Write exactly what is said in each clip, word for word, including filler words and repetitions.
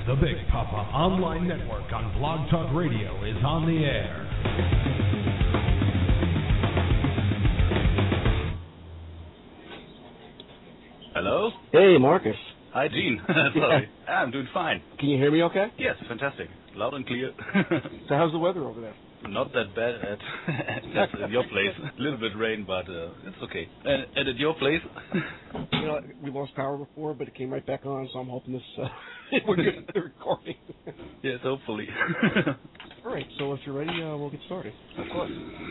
The Big Papa Online Network on Blog Talk Radio is on the air. Hello? Hey, Marcus. Hi, Gene. Sorry. Yeah. I'm doing fine. Can you hear me okay? Yes, fantastic. Loud and clear. So how's the weather over there? Not that bad at, at, at your place. A little bit rain, but uh, it's okay. And, and at your place? You know, we lost power before, but it came right back on, so I'm hoping this uh, we're good at the recording. Yes, hopefully. All right, so if you're ready, uh, we'll get started. Of course.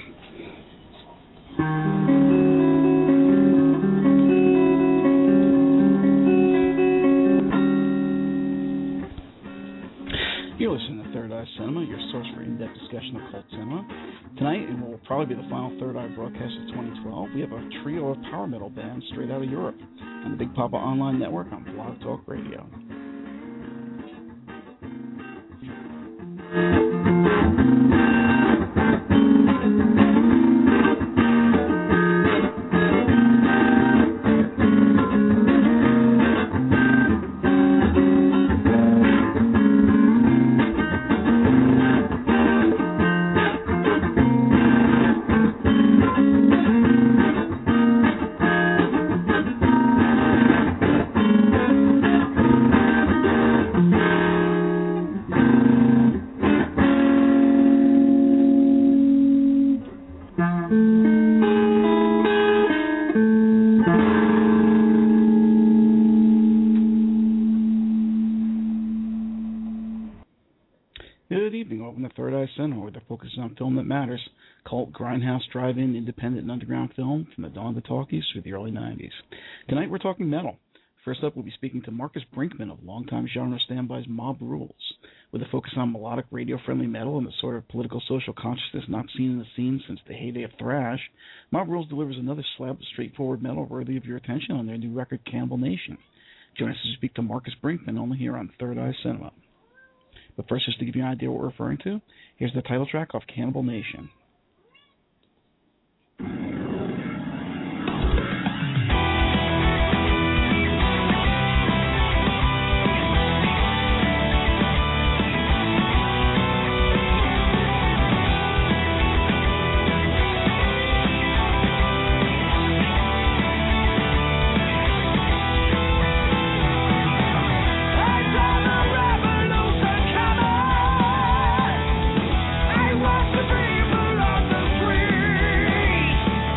You're listening to Third Eye Cinema, your source for in-depth discussion of cult cinema. Tonight, and what will probably be the final Third Eye broadcast of twenty twelve, we have a trio of power metal bands straight out of Europe on the Big Papa Online Network on Blog Talk Radio. Where they're focusing on film that matters, cult, grindhouse, drive-in, independent, and underground film from the dawn of the talkies through the early nineties. Tonight we're talking metal. First up, we'll be speaking to Marcus Brinkman of longtime genre standbys Mob Rules. With a focus on melodic, radio-friendly metal and the sort of political social consciousness not seen in the scene since the heyday of thrash, Mob Rules delivers another slab of straightforward metal worthy of your attention on their new record, Cannibal Nation. Join us to speak to Marcus Brinkman only here on Third Eye Cinema. But first, just to give you an idea what we're referring to, here's the title track of Cannibal Nation. I want to be below the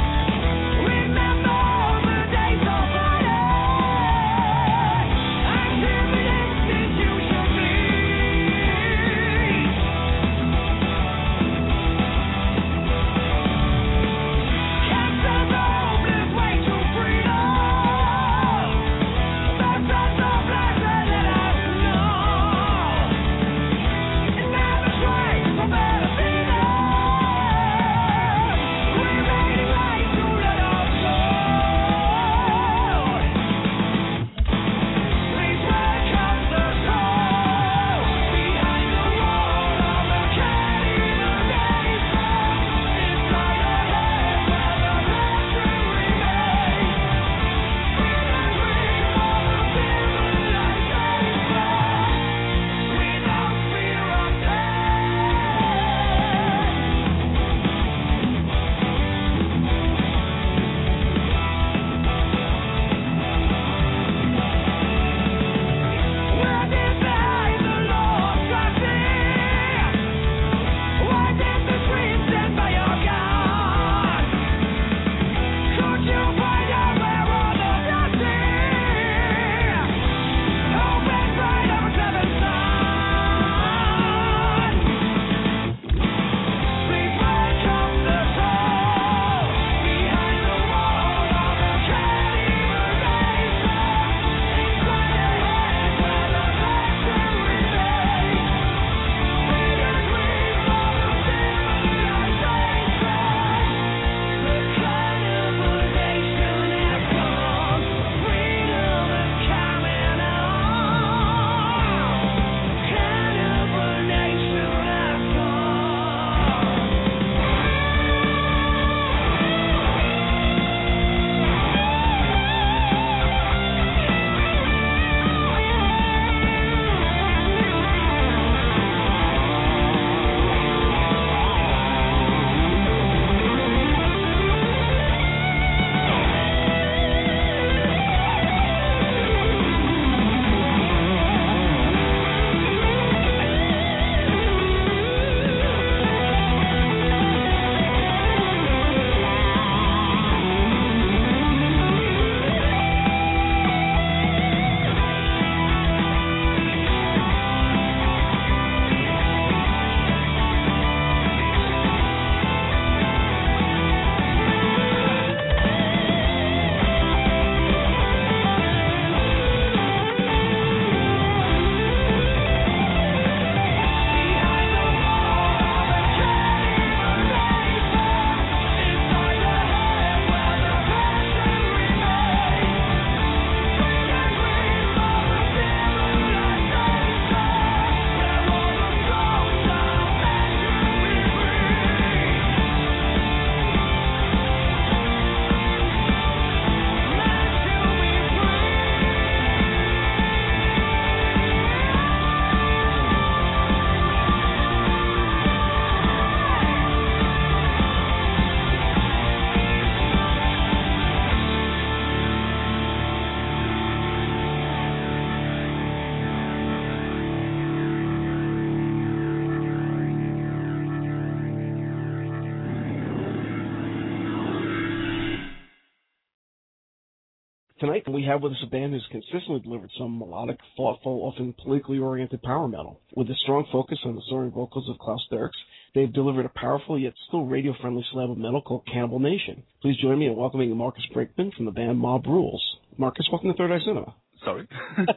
Tonight we have with us a band who's consistently delivered some melodic, thoughtful, often politically oriented power metal. With a strong focus on the soaring vocals of Klaus Derks, they've delivered a powerful yet still radio-friendly slab of metal called Cannibal Nation. Please join me in welcoming Marcus Brinkman from the band Mob Rules. Marcus, welcome to Third Eye Cinema. Sorry?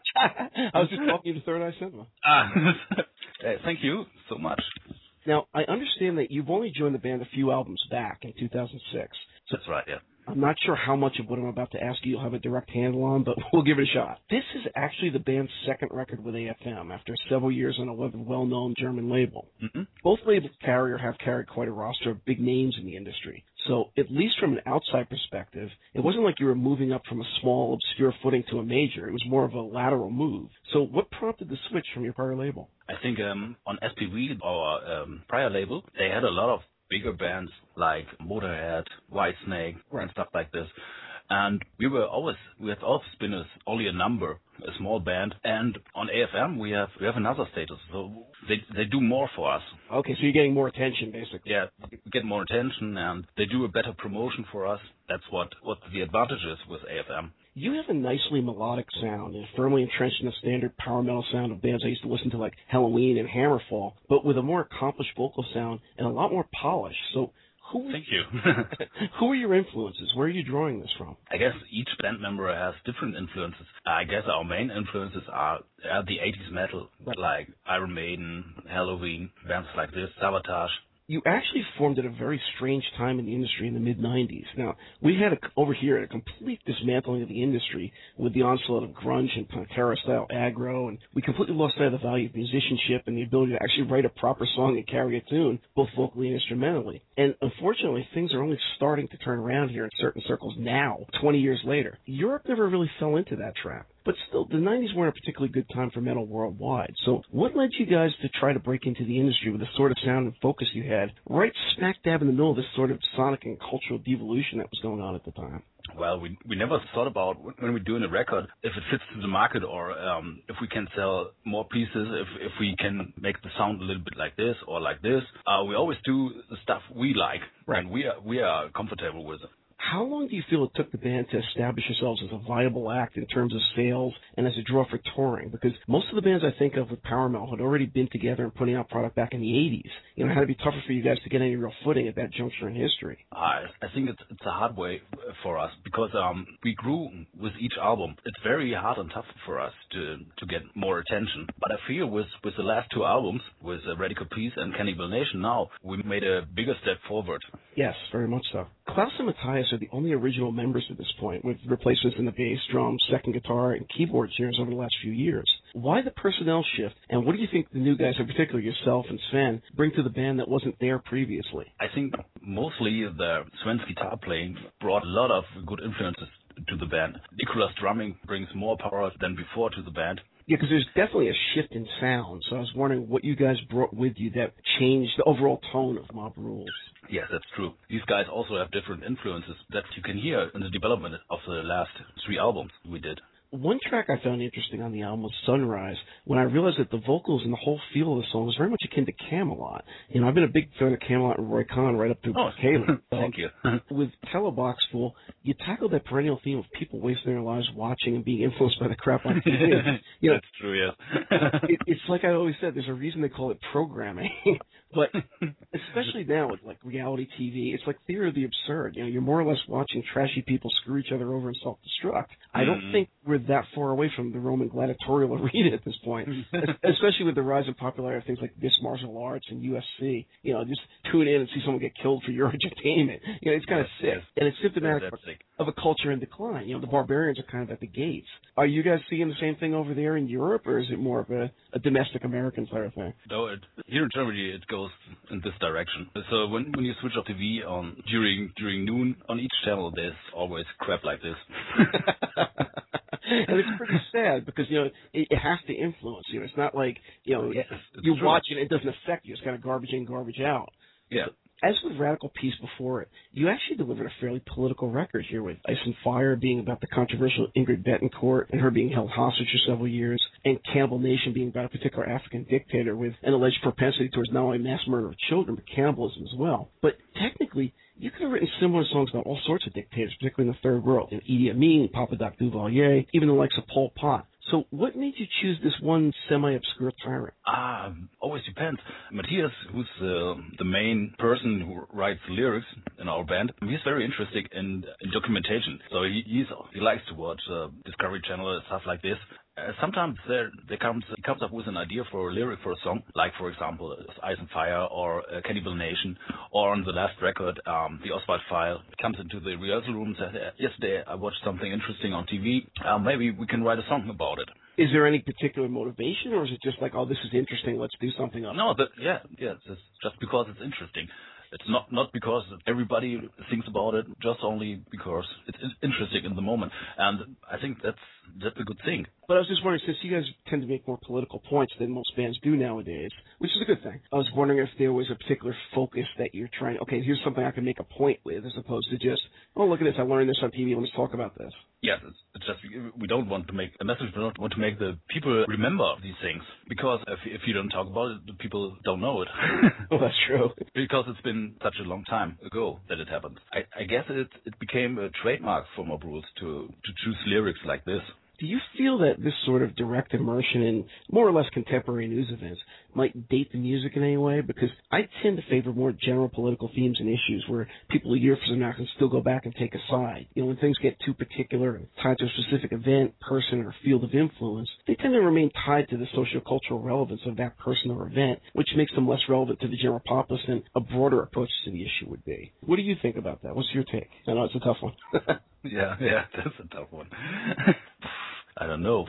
I was just talking to Third Eye Cinema. Ah, hey, thank you so much. Now, I understand that you've only joined the band a few albums back in two thousand six. So That's right, yeah. I'm not sure how much of what I'm about to ask you you'll have a direct handle on, but we'll give it a shot. This is actually the band's second record with A F M after several years on a well-known German label. Mm-hmm. Both labels carry or have carried quite a roster of big names in the industry. So, at least from an outside perspective, it wasn't like you were moving up from a small, obscure footing to a major. It was more of a lateral move. So, what prompted the switch from your prior label? I think um, on S P V, our um, prior label, they had a lot of bigger bands like Motorhead, Whitesnake, right. and stuff like this. And we were always, we have always been a, only a number, a small band. And on A F M, we have we have another status. So they they do more for us. Okay, so you're getting more attention, basically. Yeah, we get more attention, and they do a better promotion for us. That's what, what the advantage is with A F M. You have a nicely melodic sound and firmly entrenched in the standard power metal sound of bands I used to listen to like Halloween and Hammerfall, but with a more accomplished vocal sound and a lot more polish. So who Thank you. who are your influences? Where are you drawing this from? I guess each band member has different influences. I guess our main influences are, are the eighties metal, like Iron Maiden, Halloween, bands like this, Sabotage. You actually formed at a very strange time in the industry in the mid nineties. Now, we had a, over here a complete dismantling of the industry with the onslaught of grunge and Pantera-style aggro, and we completely lost sight of the value of musicianship and the ability to actually write a proper song and carry a tune, both vocally and instrumentally. And unfortunately, things are only starting to turn around here in certain circles now, twenty years later. Europe never really fell into that trap. But still, the nineties weren't a particularly good time for metal worldwide. So what led you guys to try to break into the industry with the sort of sound and focus you had, right smack dab in the middle of this sort of sonic and cultural devolution that was going on at the time? Well, we we never thought about when we're doing a record if it fits to the market or um, if we can sell more pieces, if if we can make the sound a little bit like this or like this. Uh, we always do the stuff we like, right. and we are we are comfortable with it. How long do you feel it took the band to establish yourselves as a viable act in terms of sales and as a draw for touring? Because most of the bands I think of with power metal had already been together and putting out product back in the eighties. You know, it had to be tougher for you guys to get any real footing at that juncture in history. I I think it's it's a hard way for us because um we grew with each album. It's very hard and tough for us to to get more attention. But I feel with with the last two albums, with uh, Radical Peace and Cannibal Nation, now we made a bigger step forward. Yes, very much so. Klaus and Matthias are the only original members at this point, with replacements in the bass, drums, second guitar, and keyboard chairs over the last few years. Why the personnel shift, and what do you think the new guys, in particular yourself and Sven, bring to the band that wasn't there previously? I think mostly the Sven's guitar playing brought a lot of good influences to the band. Nicolas' drumming brings more power than before to the band. Yeah, because there's definitely a shift in sound, so I was wondering what you guys brought with you that changed the overall tone of Mob Rules. Yes, that's true. These guys also have different influences that you can hear in the development of the last three albums we did. One track I found interesting on the album was Sunrise, when I realized that the vocals and the whole feel of the song was very much akin to Camelot. You know, I've been a big fan of Camelot and Roy Khan right up through oh, Caleb. Thank you. With Telebox Fool, you tackled that perennial theme of people wasting their lives watching and being influenced by the crap on T V. You know, That's true, yes. it, it's like I always said, there's a reason they call it programming. But especially now with like reality T V, it's like theater of the absurd. You know, you're more or less watching trashy people screw each other over and self-destruct. I don't mm. think we're that far away from the Roman gladiatorial arena at this point, especially with the rise of popularity of things like mixed martial arts and U F C. You know, just tune in and see someone get killed for your entertainment. You know, it's kind of sick, yes. and it's symptomatic That's sick. of a culture in decline. You know, the barbarians are kind of at the gates. Are you guys seeing the same thing over there in Europe, or is it more of a, a domestic American sort of thing? No, it, here in Germany it goes in this direction. So when when you switch off T V on during during noon on each channel, there's always crap like this. And it's pretty sad because, you know, it, it has to influence you. It's not like, you know, yes, you true. watch it and it doesn't affect you. It's kind of garbage in, garbage out. Yeah. As with Radical Peace before it, you actually delivered a fairly political record here, with Ice and Fire being about the controversial Ingrid Betancourt and her being held hostage for several years, and Cannibal Nation being about a particular African dictator with an alleged propensity towards not only mass murder of children, but cannibalism as well. But technically, you could have written similar songs about all sorts of dictators, particularly in the Third World. You know, Idi Amin, Papa Doc Duvalier, even the likes of Pol Pot. So what made you choose this one semi-obscure tyrant? Ah, always depends. Matthias, who's uh, the main person who writes the lyrics in our band, he's very interested in, in documentation. So he he's, he likes to watch uh, Discovery Channel and stuff like this. Uh, sometimes there, there comes he comes up with an idea for a lyric for a song, like for example, Ice and Fire or uh, Cannibal Nation, or on the last record, um, the Oswald File. He comes into the rehearsal room and says, "Yesterday I watched something interesting on T V. Uh, maybe we can write a song about it." Is there any particular motivation, or is it just like, oh, this is interesting, let's do something else? No, the, yeah, yeah, it's just because it's interesting. It's not, not because everybody thinks about it, just only because it's interesting in the moment. And I think that's that's a good thing. But I was just wondering, since you guys tend to make more political points than most bands do nowadays, which is a good thing, I was wondering if there was a particular focus that you're trying, okay, here's something I can make a point with, as opposed to just, oh, look at this, I learned this on T V, let's talk about this. Yes, it's, it's just, we don't want to make a message, we don't want to make the people remember these things. Because if, if you don't talk about it, the people don't know it. Oh, that's true. Because it's been such a long time ago that it happened. I, I guess it, it became a trademark for Mob Rules to, to choose lyrics like this. Do you feel that this sort of direct immersion in more or less contemporary news events might date the music in any way? Because I tend to favor more general political themes and issues where people a year from now can still go back and take a side. You know, when things get too particular and tied to a specific event, person, or field of influence, they tend to remain tied to the socio-cultural relevance of that person or event, which makes them less relevant to the general populace than a broader approach to the issue would be. What do you think about that? What's your take? I know it's a tough one. yeah, yeah, that's a tough one. I don't know.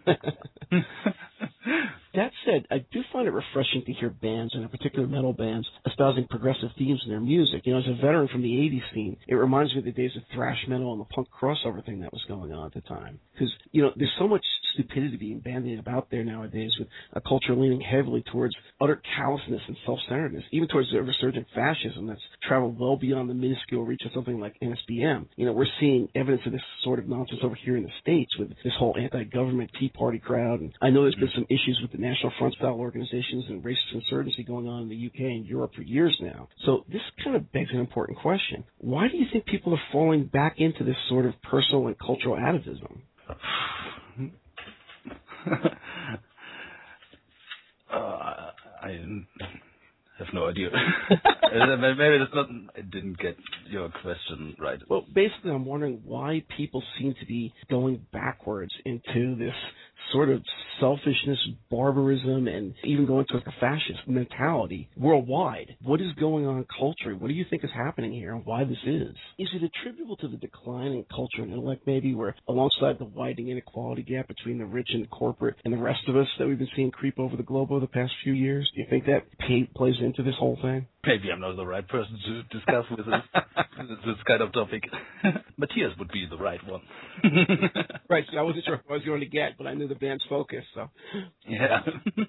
That said, I do find it refreshing to hear bands, and in particular metal bands, espousing progressive themes in their music. You know, as a veteran from the eighties scene, it reminds me of the days of thrash metal and the punk crossover thing that was going on at the time. Because, you know, there's so much stupidity being bandied about there nowadays, with a culture leaning heavily towards utter callousness and self-centeredness, even towards the resurgent fascism that's traveled well beyond the minuscule reach of something like N S B M. You know, we're seeing evidence of this sort of nonsense over here in the States with this whole anti-government Tea Party crowd. And I know there's been some issues with the National Front-style organizations and racist insurgency going on in the U K and Europe for years now. So this kind of begs an important question. Why do you think people are falling back into this sort of personal and cultural atavism? uh, I have no idea. Maybe that's not. I didn't get your question right. Well, basically, I'm wondering why people seem to be going backwards into this sort of selfishness, barbarism, and even going to like a fascist mentality worldwide. What is going on culturally? What do you think is happening here, and why this is? Is it attributable to the decline in culture and intellect, maybe, where alongside the widening inequality gap between the rich and corporate and the rest of us that we've been seeing creep over the globe over the past few years? Do you think that pay, plays into this whole thing? Maybe I'm not the right person to discuss with this, this kind of topic. Matthias would be the right one. Right, so I wasn't sure what I was going to get, but I knew the band's focus, so. Yeah.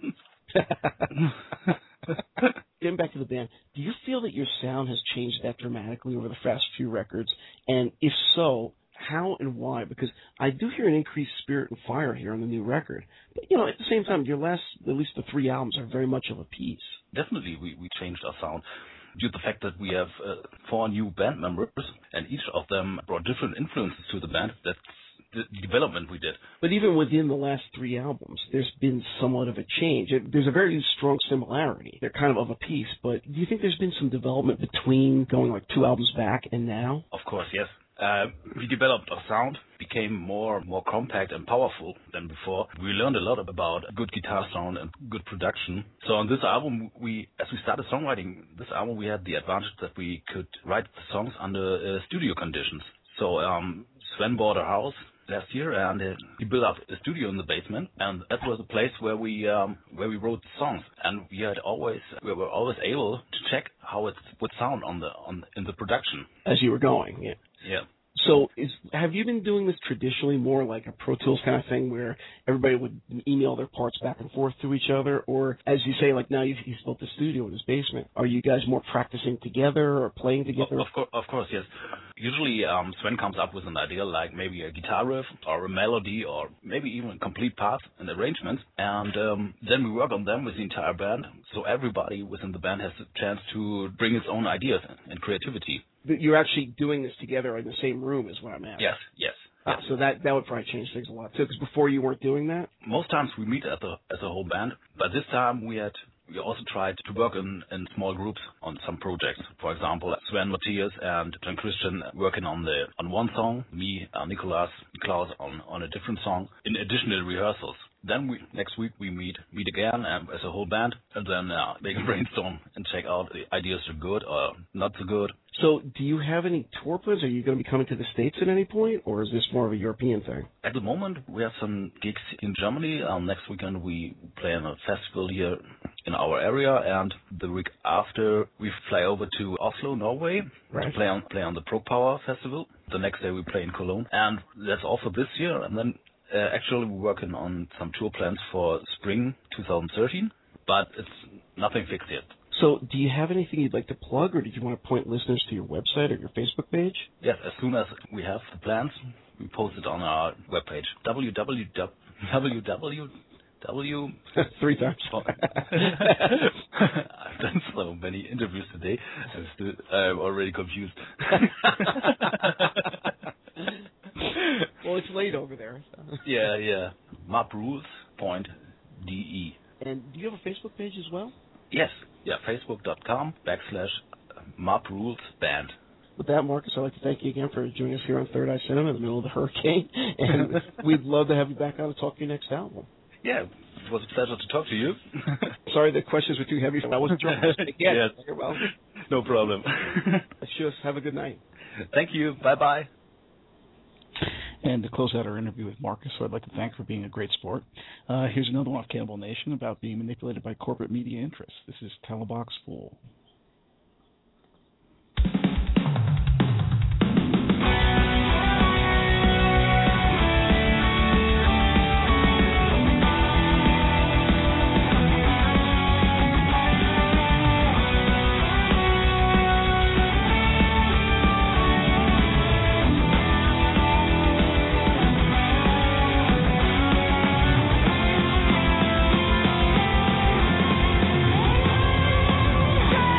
Getting back to the band, do you feel that your sound has changed that dramatically over the past few records? And if so, how and why? Because I do hear an increased spirit and fire here on the new record. But, you know, at the same time, your last, at least the three albums, are very much of a piece. Definitely, we, we changed our sound due to the fact that we have uh, four new band members, and each of them brought different influences to the band. That's the development we did. But even within the last three albums, there's been somewhat of a change. It, there's a very strong similarity. They're kind of of a piece, but do you think there's been some development between going like two albums back and now? Of course, yes. Uh, we developed our sound, became more more compact and powerful than before. We learned a lot about good guitar sound and good production. So on this album, we, as we started songwriting this album, we had the advantage that we could write the songs under uh, studio conditions. So um, Sven bought a house last year, and uh, he built up a studio in the basement, and that was a place where we um, where we wrote the songs. And we had always we were always able to check how it would sound on the on in the production as you were going. Yeah. Yeah. So is, have you been doing this traditionally more like a Pro Tools kind of thing where everybody would email their parts back and forth to each other? Or, as you say, like now he's built a studio in his basement, are you guys more practicing together or playing together? Of, of, course, of course, yes. Usually um, Sven comes up with an idea like maybe a guitar riff or a melody or maybe even complete parts and arrangements. And um, then we work on them with the entire band. So everybody within the band has a chance to bring its own ideas and creativity. that you're actually doing this together in the same room is what I'm asking. Yes, yes. Ah, so that that would probably change things a lot too, because before you weren't doing that. Most times we meet as a as a whole band, but this time we had we also tried to work in, in small groups on some projects. For example, Sven Matthias and John Christian working on the on one song, me, uh, Nicolas, Klaus on on a different song. In additional rehearsals. Then we next week we meet meet again um, as a whole band, and then uh, they can brainstorm and check out the ideas are good or not so good. So, do you have any tour plans? Are you going to be coming to the States at any point, or is this more of a European thing? At the moment, we have some gigs in Germany. Um, next weekend we play on a festival here in our area, and the week after we fly over to Oslo, Norway, right. to play on play on the Pro Power Festival. The next day we play in Cologne, and that's all for this year. And then uh, actually we're working on some tour plans for spring twenty thirteen, but it's nothing fixed yet. So, do you have anything you'd like to plug, or did you want to point listeners to your website or your Facebook page? Yes, as soon as we have the plans, we post it on our webpage. www. www. Three times. I've done so many interviews today. I'm still I'm already confused. Well, it's late over there. So. Yeah, yeah. maprules point d e. And do you have a Facebook page as well? Yes. Yeah, facebook.com backslash maprules band. With that, Marcus, I'd like to thank you again for joining us here on Third Eye Cinema in the middle of the hurricane. And we'd love to have you back on to talk to your next album. Yeah, it was a pleasure to talk to you. Sorry, the questions were too heavy. I wasn't sure. Yeah, yes. No problem. Just have a good night. Thank you. Bye-bye. And to close out our interview with Marcus, who I'd like to thank for being a great sport, uh, here's another one of Cannibal Nation about being manipulated by corporate media interests. This is Talabach Fool. Yeah.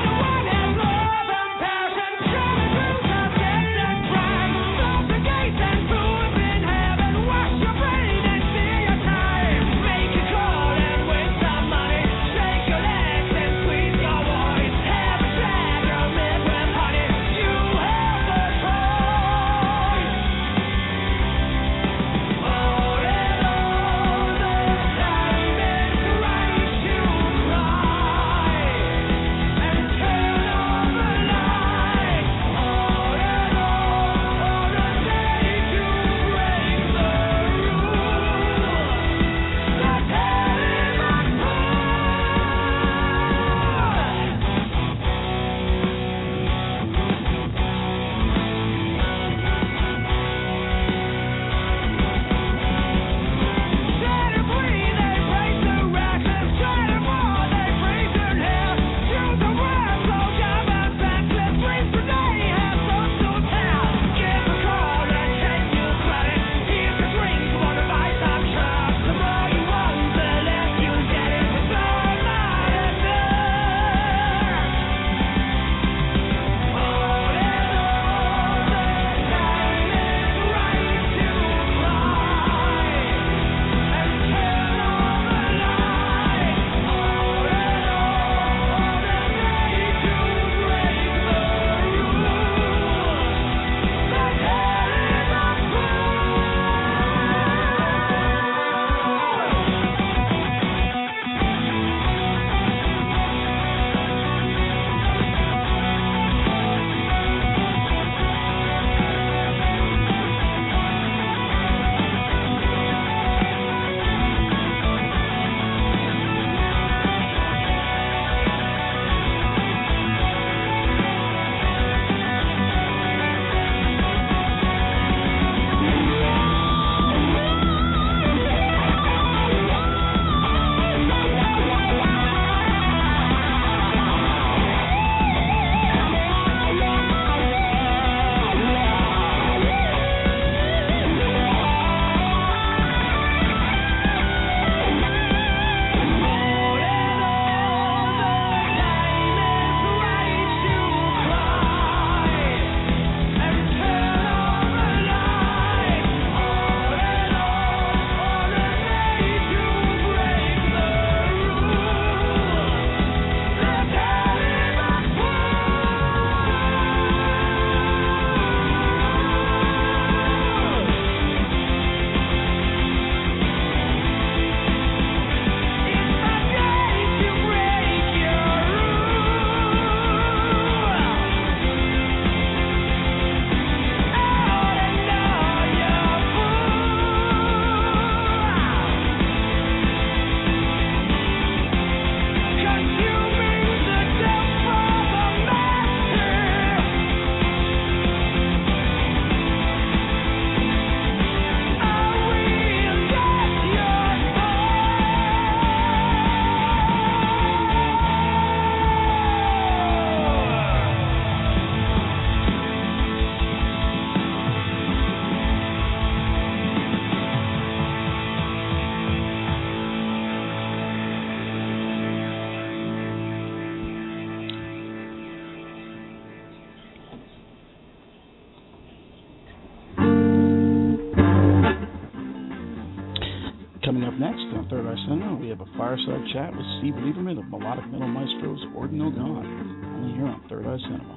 Next on Third Eye Cinema, we have a fireside chat with Steve Lieberman of Melodic Metal Maestros Ord No Gone, only here on Third Eye Cinema.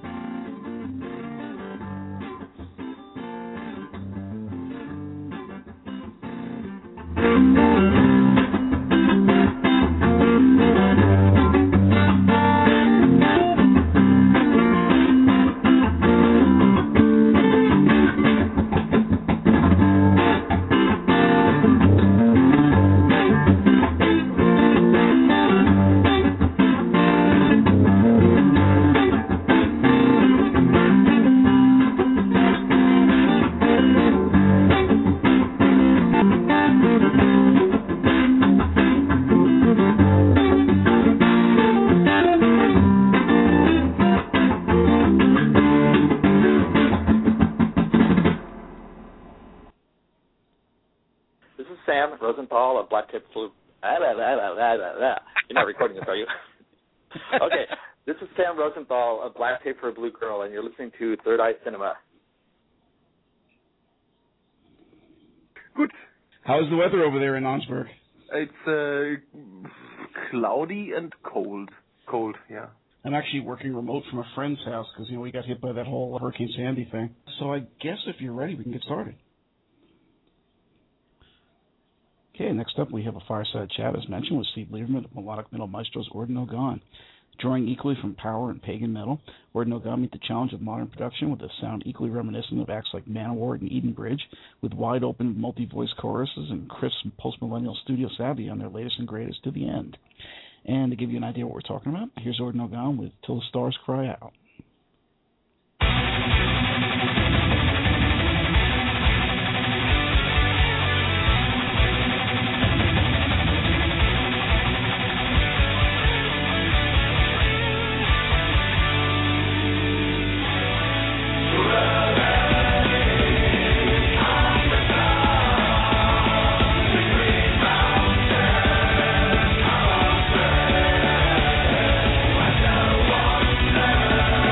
Rosenthal of Black Tape Blue. Ah, blah, blah, blah, blah, blah. You're not recording this, are you? Okay, this is Sam Rosenthal of Black Tape for a Blue Girl, and you're listening to Third Eye Cinema. Good. How's the weather over there in Augsburg? It's uh, cloudy and cold. Cold, yeah. I'm actually working remote from a friend's house because, you know, we got hit by that whole Hurricane Sandy thing. So I guess if you're ready, we can get started. Okay, next up we have a fireside chat, as mentioned, with Steve Lieberman of Melodic Metal Maestros Ord No Gone. Drawing equally from power and pagan metal, Ord No Gone meet the challenge of modern production with a sound equally reminiscent of acts like Manowar and Eden Bridge, with wide-open multi-voice choruses and crisp post-millennial studio savvy on their latest and greatest To the End. And to give you an idea of what we're talking about, here's Ord No Gone with Till the Stars Cry Out. Never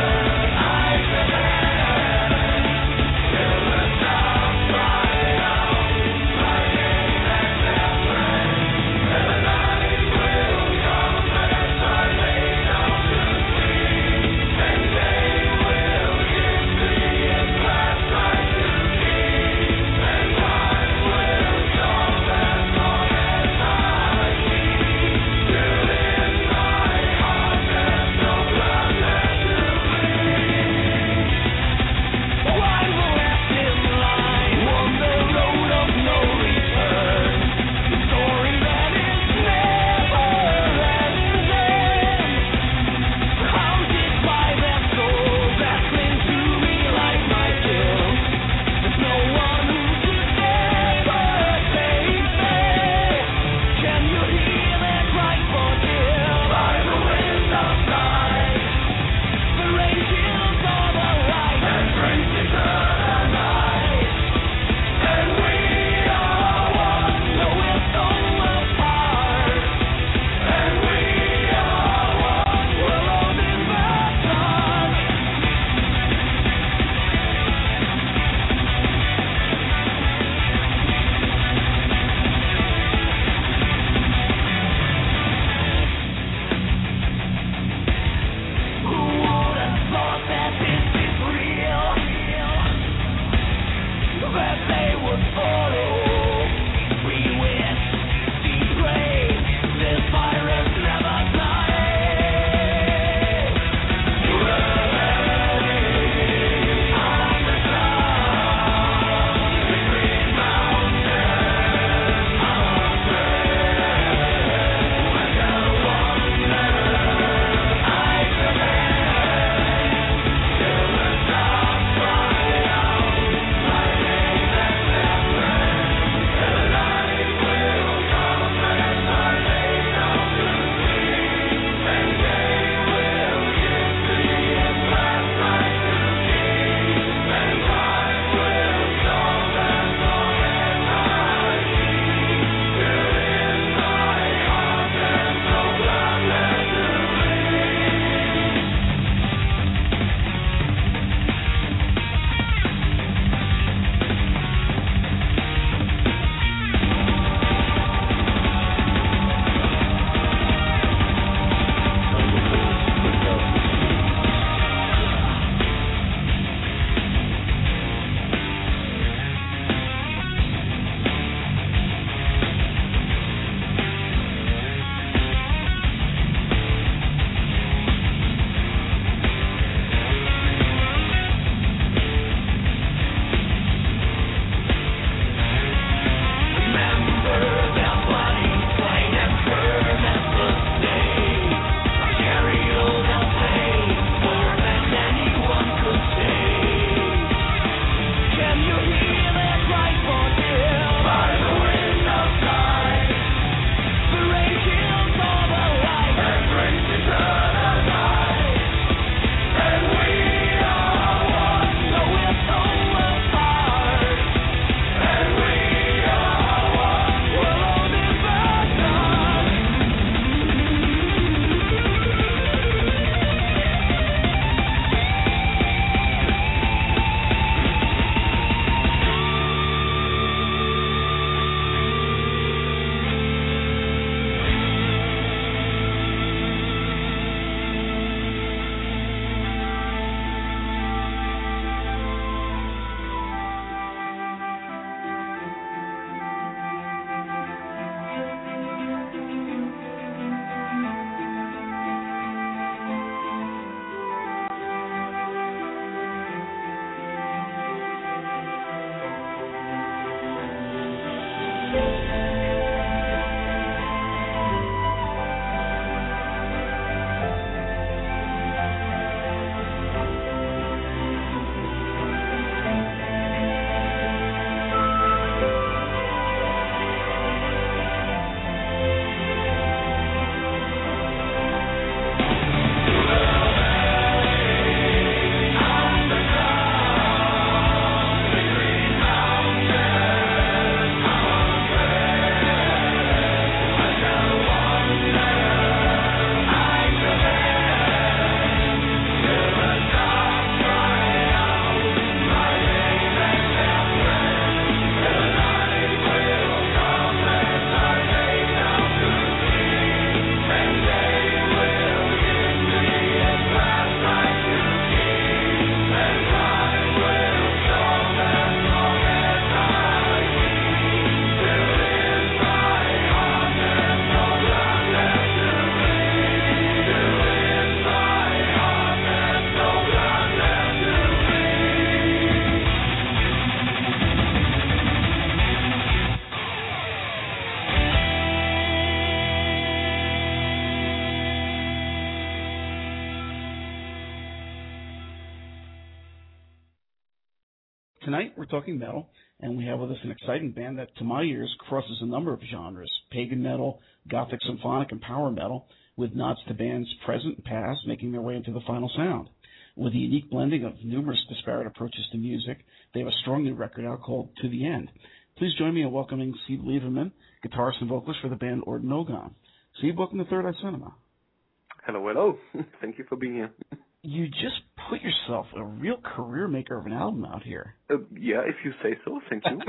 Tonight we're talking metal, and we have with us an exciting band that, to my ears, crosses a number of genres: pagan metal, gothic symphonic, and power metal, with nods to bands present and past making their way into the final sound. With a unique blending of numerous disparate approaches to music, they have a strong new record out called To the End. Please join me in welcoming Steve Lieberman, guitarist and vocalist for the band Orden Ogan. Steve, welcome to Third Eye Cinema. Hello, hello. Thank you for being here. You just put yourself a real career maker of an album out here. Uh, yeah, if you say so. Thank you.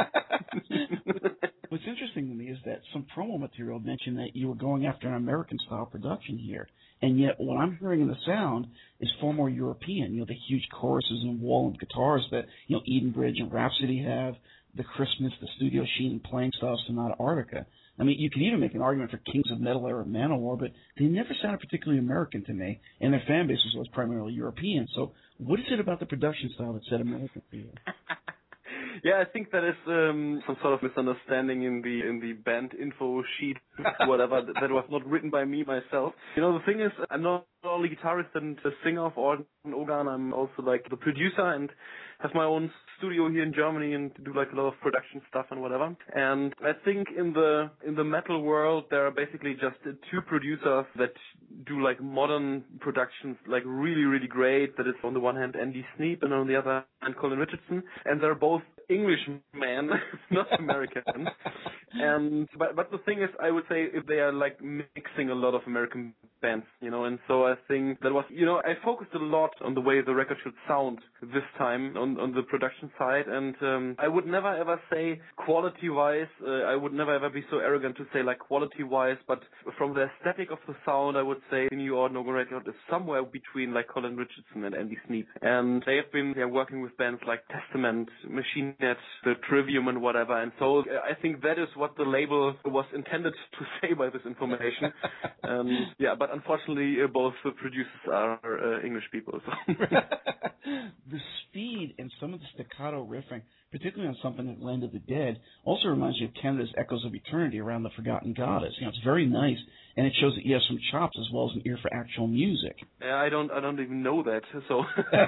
What's interesting to me is that some promo material mentioned that you were going after an American-style production here, and yet what I'm hearing in the sound is far more European. You know, the huge choruses and wall-and guitars that, you know, Edenbridge and Rhapsody have, the crispness, the studio sheen and playing style of Sonata Arctica. I mean, you could even make an argument for Kings of Metal era Manowar, but they never sounded particularly American to me, and their fan base was primarily European. So what is it about the production style that said American for you? Yeah, I think that is um, some sort of misunderstanding in the in the band info sheet, whatever, that, that was not written by me myself. You know, the thing is, I'm not only guitarist and the singer of Orden Ogan, I'm also like the producer and have my own studio here in Germany and do like a lot of production stuff and whatever. And I think in the in the metal world there are basically just two producers that do like modern productions like really really great. That is on the one hand Andy Sneap and on the other hand Colin Richardson, and they're both Englishmen, not American. And but but the thing is, I would say if they are like mixing a lot of American bands, you know, and so I think that was, you know, I focused a lot on the way the record should sound this time on on the production side, and um, I would never ever say quality wise, uh, I would never ever be so arrogant to say like quality wise, but from the aesthetic of the sound, I would say the new Orden Ogan record is somewhere between like Colin Richardson and Andy Sneap, and they have been yeah, working with bands like Testament, Machine Net, the Trivium, and whatever, and so uh, I think that is what the label was intended to say by this information. um, yeah, but unfortunately, uh, both the producers are uh, English people. So. The speed and some of the staccato riffing, particularly on something like Land of the Dead, also reminds me of Canada's Echoes of Eternity around the Forgotten Goddess. You know, it's very nice, and it shows that you have some chops as well as an ear for actual music. Yeah, I don't, I don't even know that. So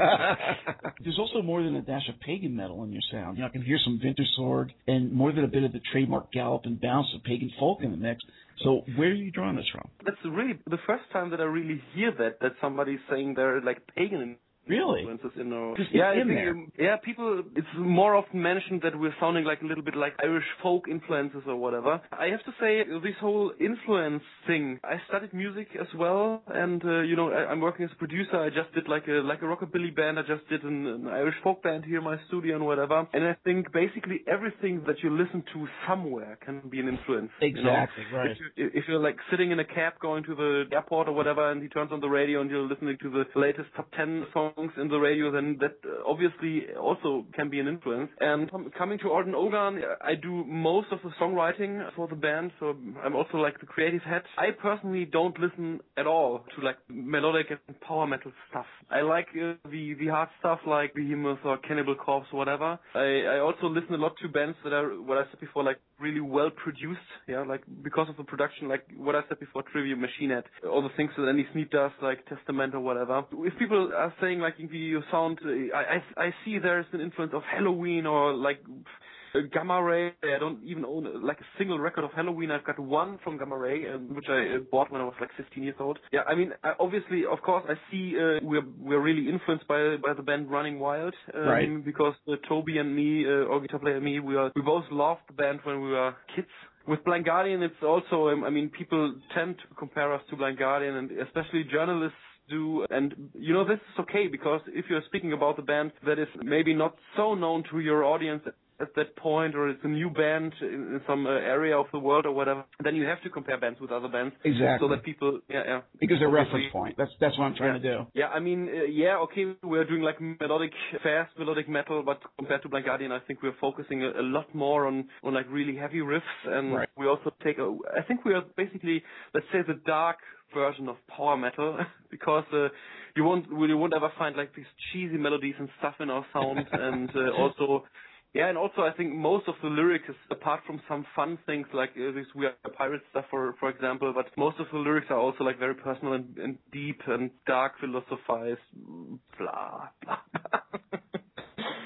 there's also more than a dash of pagan metal in your sound. You know, I can hear some Wintersorg and more than a bit of the trademark gallop and bounce of pagan folk in the mix. So where are you drawing this from? That's really the first time that I really hear that, that somebody's saying they're like pagan Really? influences in our, yeah, I in think, there. Um, yeah, people, it's more often mentioned that we're sounding like a little bit like Irish folk influences or whatever. I have to say, this whole influence thing, I studied music as well, and, uh, you know, I, I'm working as a producer. I just did like a, like a rockabilly band. I just did an, an Irish folk band here in my studio and whatever. And I think basically everything that you listen to somewhere can be an influence. Exactly, you know? right. If, you, if you're like sitting in a cab going to the airport or whatever, and he turns on the radio and you're listening to the latest top ten songs in the radio, then that uh, obviously also can be an influence. And um, coming to Orden Ogan, I do most of the songwriting for the band, so I'm also like the creative head. I personally don't listen at all to like melodic and power metal stuff. I like uh, the the hard stuff like Behemoth or Cannibal Corpse or whatever. I, I also listen a lot to bands that are, what I said before, like really well produced, yeah, like because of the production, like what I said before, Trivium, Machine Head, all the things that Andy Sneap does, like Testament or whatever. If people are saying like you sound, I, I, I see there's an influence of Halloween or like Gamma Ray. I don't even own like a single record of Halloween. I've got one from Gamma Ray, um, which I uh, bought when I was like fifteen years old. Yeah, I mean, I, obviously, of course, I see uh, we're we're really influenced by by the band Running Wild, um, right? Because uh, Toby and me, uh, our guitar player and me, we are we both loved the band when we were kids. With Blind Guardian, it's also, um, I mean, people tend to compare us to Blind Guardian, and especially journalists do, and you know, this is okay, because if you're speaking about the band that is maybe not so known to your audience at that point, or it's a new band in, in some uh, area of the world or whatever, then you have to compare bands with other bands. Exactly. So that people, yeah, yeah. Because they're reference point. That's that's what I'm trying yeah. to do. Yeah, I mean, uh, yeah, okay, we're doing like melodic, fast melodic metal, but compared to Blind Guardian, I think we're focusing a, a lot more on, on like really heavy riffs, and right. we also take a, I think we are basically, let's say, the dark version of power metal, because uh, you won't, you won't ever find like these cheesy melodies and stuff in our sound, and uh, also, yeah, and also I think most of the lyrics, is, apart from some fun things like uh, this We Are Pirate stuff, for for example, but most of the lyrics are also like very personal and, and deep and dark, philosophized, blah, blah.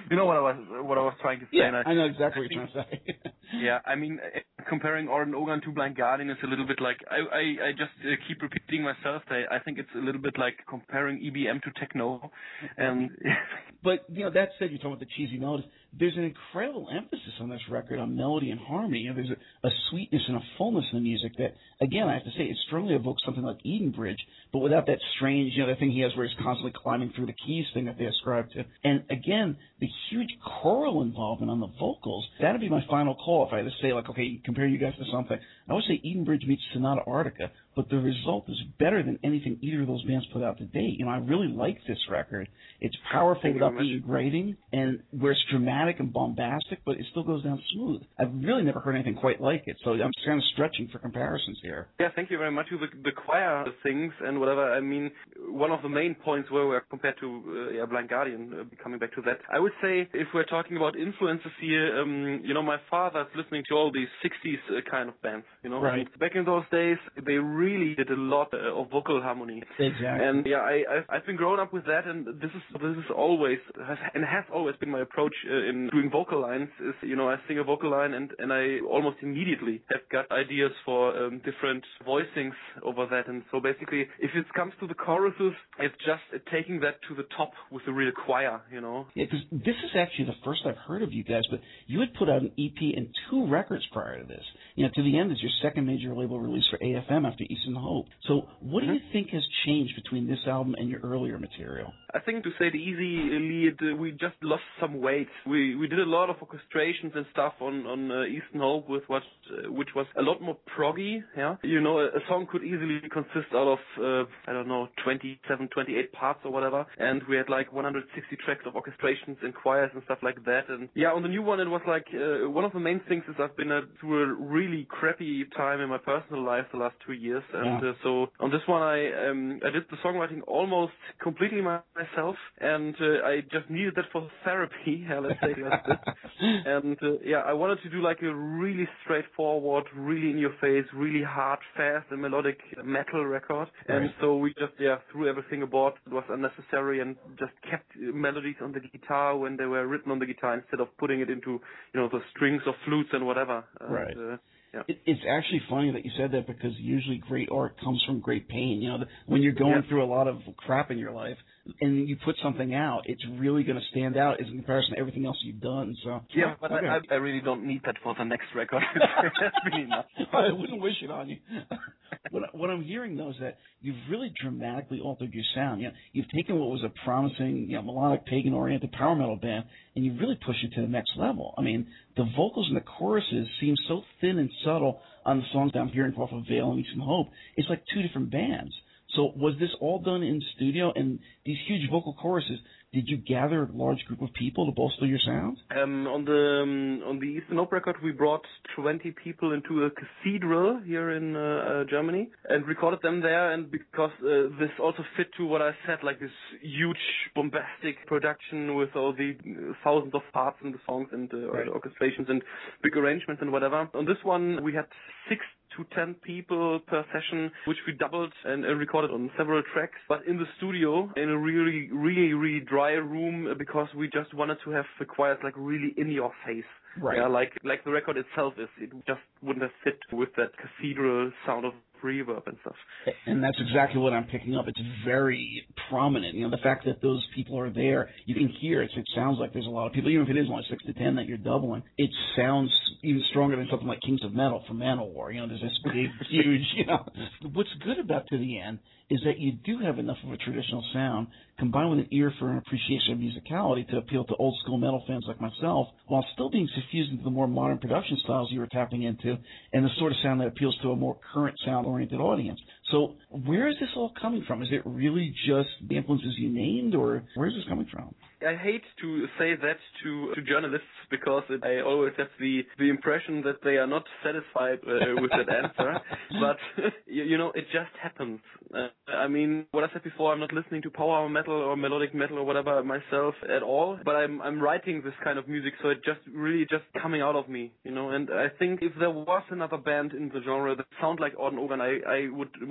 you know what I was what I was trying to say. Yeah, and I, I know exactly I what you're think, trying to say. yeah, I mean, uh, comparing Orden Ogan to Blind Guardian is a little bit like I I, I just uh, keep repeating myself. I, I think it's a little bit like comparing E B M to techno, and. But, you know, that said, you're talking about the cheesy melodies. There's an incredible emphasis on this record on melody and harmony. You know, there's a, a sweetness and a fullness in the music that, again, I have to say, it strongly evokes something like Edenbridge, but without that strange, you know, that thing he has where he's constantly climbing through the keys thing that they ascribe to. And, again, the huge choral involvement on the vocals, that would be my final call if I had to say, like, okay, compare you guys to something. I would say Edenbridge meets Sonata Arctica, but the result is better than anything either of those bands put out to date. You know, I really like this record. It's powerful without being grating, and where it's dramatic and bombastic, but it still goes down smooth. I've really never heard anything quite like it, so I'm kind of stretching for comparisons here. Yeah, thank you very much. The, the choir things and whatever, I mean, one of the main points where we're compared to uh, yeah, Blind Guardian, uh, coming back to that, I would say if we're talking about influences here, um, you know, my father's listening to all these sixties uh, kind of bands, you know. Right. And back in those days, they really did a lot uh, of vocal harmony. Exactly. And yeah, I, I've, I've been growing up with that, and this is this is always has, and has always been my approach uh, in doing vocal lines. Is you know I sing a vocal line, and and I almost immediately have got ideas for um, different voicings over that. And so basically, if it comes to the choruses, it's just uh, taking that to the top with a real choir, you know. Yeah, because this is actually the first I've heard of you guys, but you had put out an E P and two records prior to this. You know, To the End is your second major label release for A F M after Eastern Hope. So what Mm-hmm. do you think has changed between this album and your earlier material? I think to say it easily, it, uh, we just lost some weight. We we did a lot of orchestrations and stuff on on uh, Eastern Hope with what uh, which was a lot more proggy. Yeah, you know, a, a song could easily consist out of uh, I don't know twenty-seven, twenty-eight parts or whatever, and we had like one hundred sixty tracks of orchestrations and choirs and stuff like that. And yeah, on the new one, it was like uh, one of the main things is I've been uh, through a really crappy time in my personal life the last two years, and Yeah. uh, so on this one I um, I did the songwriting almost completely my myself, and uh, I just needed that for therapy. Yeah, let's say it like this. And uh, yeah, I wanted to do like a really straightforward, really in your face, really hard, fast, and melodic metal record. And Right. so we just yeah threw everything aboard that was unnecessary and just kept melodies on the guitar when they were written on the guitar instead of putting it into you know the strings or flutes and whatever. And, Right. Uh, yeah. It, it's actually funny that you said that because usually great art comes from great pain. You know, the, when you're going Yeah. through a lot of crap in your life and you put something out, it's really going to stand out as in comparison to everything else you've done. So Yeah, but okay. I, I really don't need that for the next record. That's really enough. I wouldn't wish it on you. what, what I'm hearing though is that you've really dramatically altered your sound. You know, you've taken what was a promising, you know, melodic, pagan-oriented power metal band, and you've really pushed it to the next level. I mean, the vocals and the choruses seem so thin and subtle on the songs that I'm hearing off of Veil and Eastern Hope. It's like two different bands. So was this all done in studio? And these huge vocal choruses, did you gather a large group of people to bolster your sound? Um, on the um, on the Eastern Hope record, we brought twenty people into a cathedral here in uh, uh, Germany and recorded them there. And because uh, this also fit to what I said, like this huge bombastic production with all the uh, thousands of parts in the songs and uh, Right. orchestrations and big arrangements and whatever. On this one, we had six to ten people per session, which we doubled and uh, recorded on several tracks, but in the studio in a really, really, really dry room uh, because we just wanted to have the choirs like really in your face. Right. Yeah, like like the record itself is. It just wouldn't have fit with that cathedral sound of reverb and stuff. And that's exactly what I'm picking up. It's very prominent. You know, the fact that those people are there, you can hear it. It sounds like there's a lot of people, even if it is only six to ten that you're doubling. It sounds even stronger than something like Kings of Metal from Manowar. You know, there's this big, huge, you know. What's good about To the End is that you do have enough of a traditional sound combined with an ear for an appreciation of musicality to appeal to old school metal fans like myself, while still being suffused into the more modern production styles you were tapping into and the sort of sound that appeals to a more current sound-oriented audience. So where is this all coming from? Is it really just the influences you named, or where is this coming from? I hate to say that to to journalists because it, I always have the the impression that they are not satisfied uh, with that answer. But you, you know, it just happens. Uh, I mean, what I said before, I'm not listening to power metal or melodic metal or whatever myself at all. But I'm I'm writing this kind of music, so it just really just coming out of me, you know. And I think if there was another band in the genre that sound like Orden Ogan, I I would most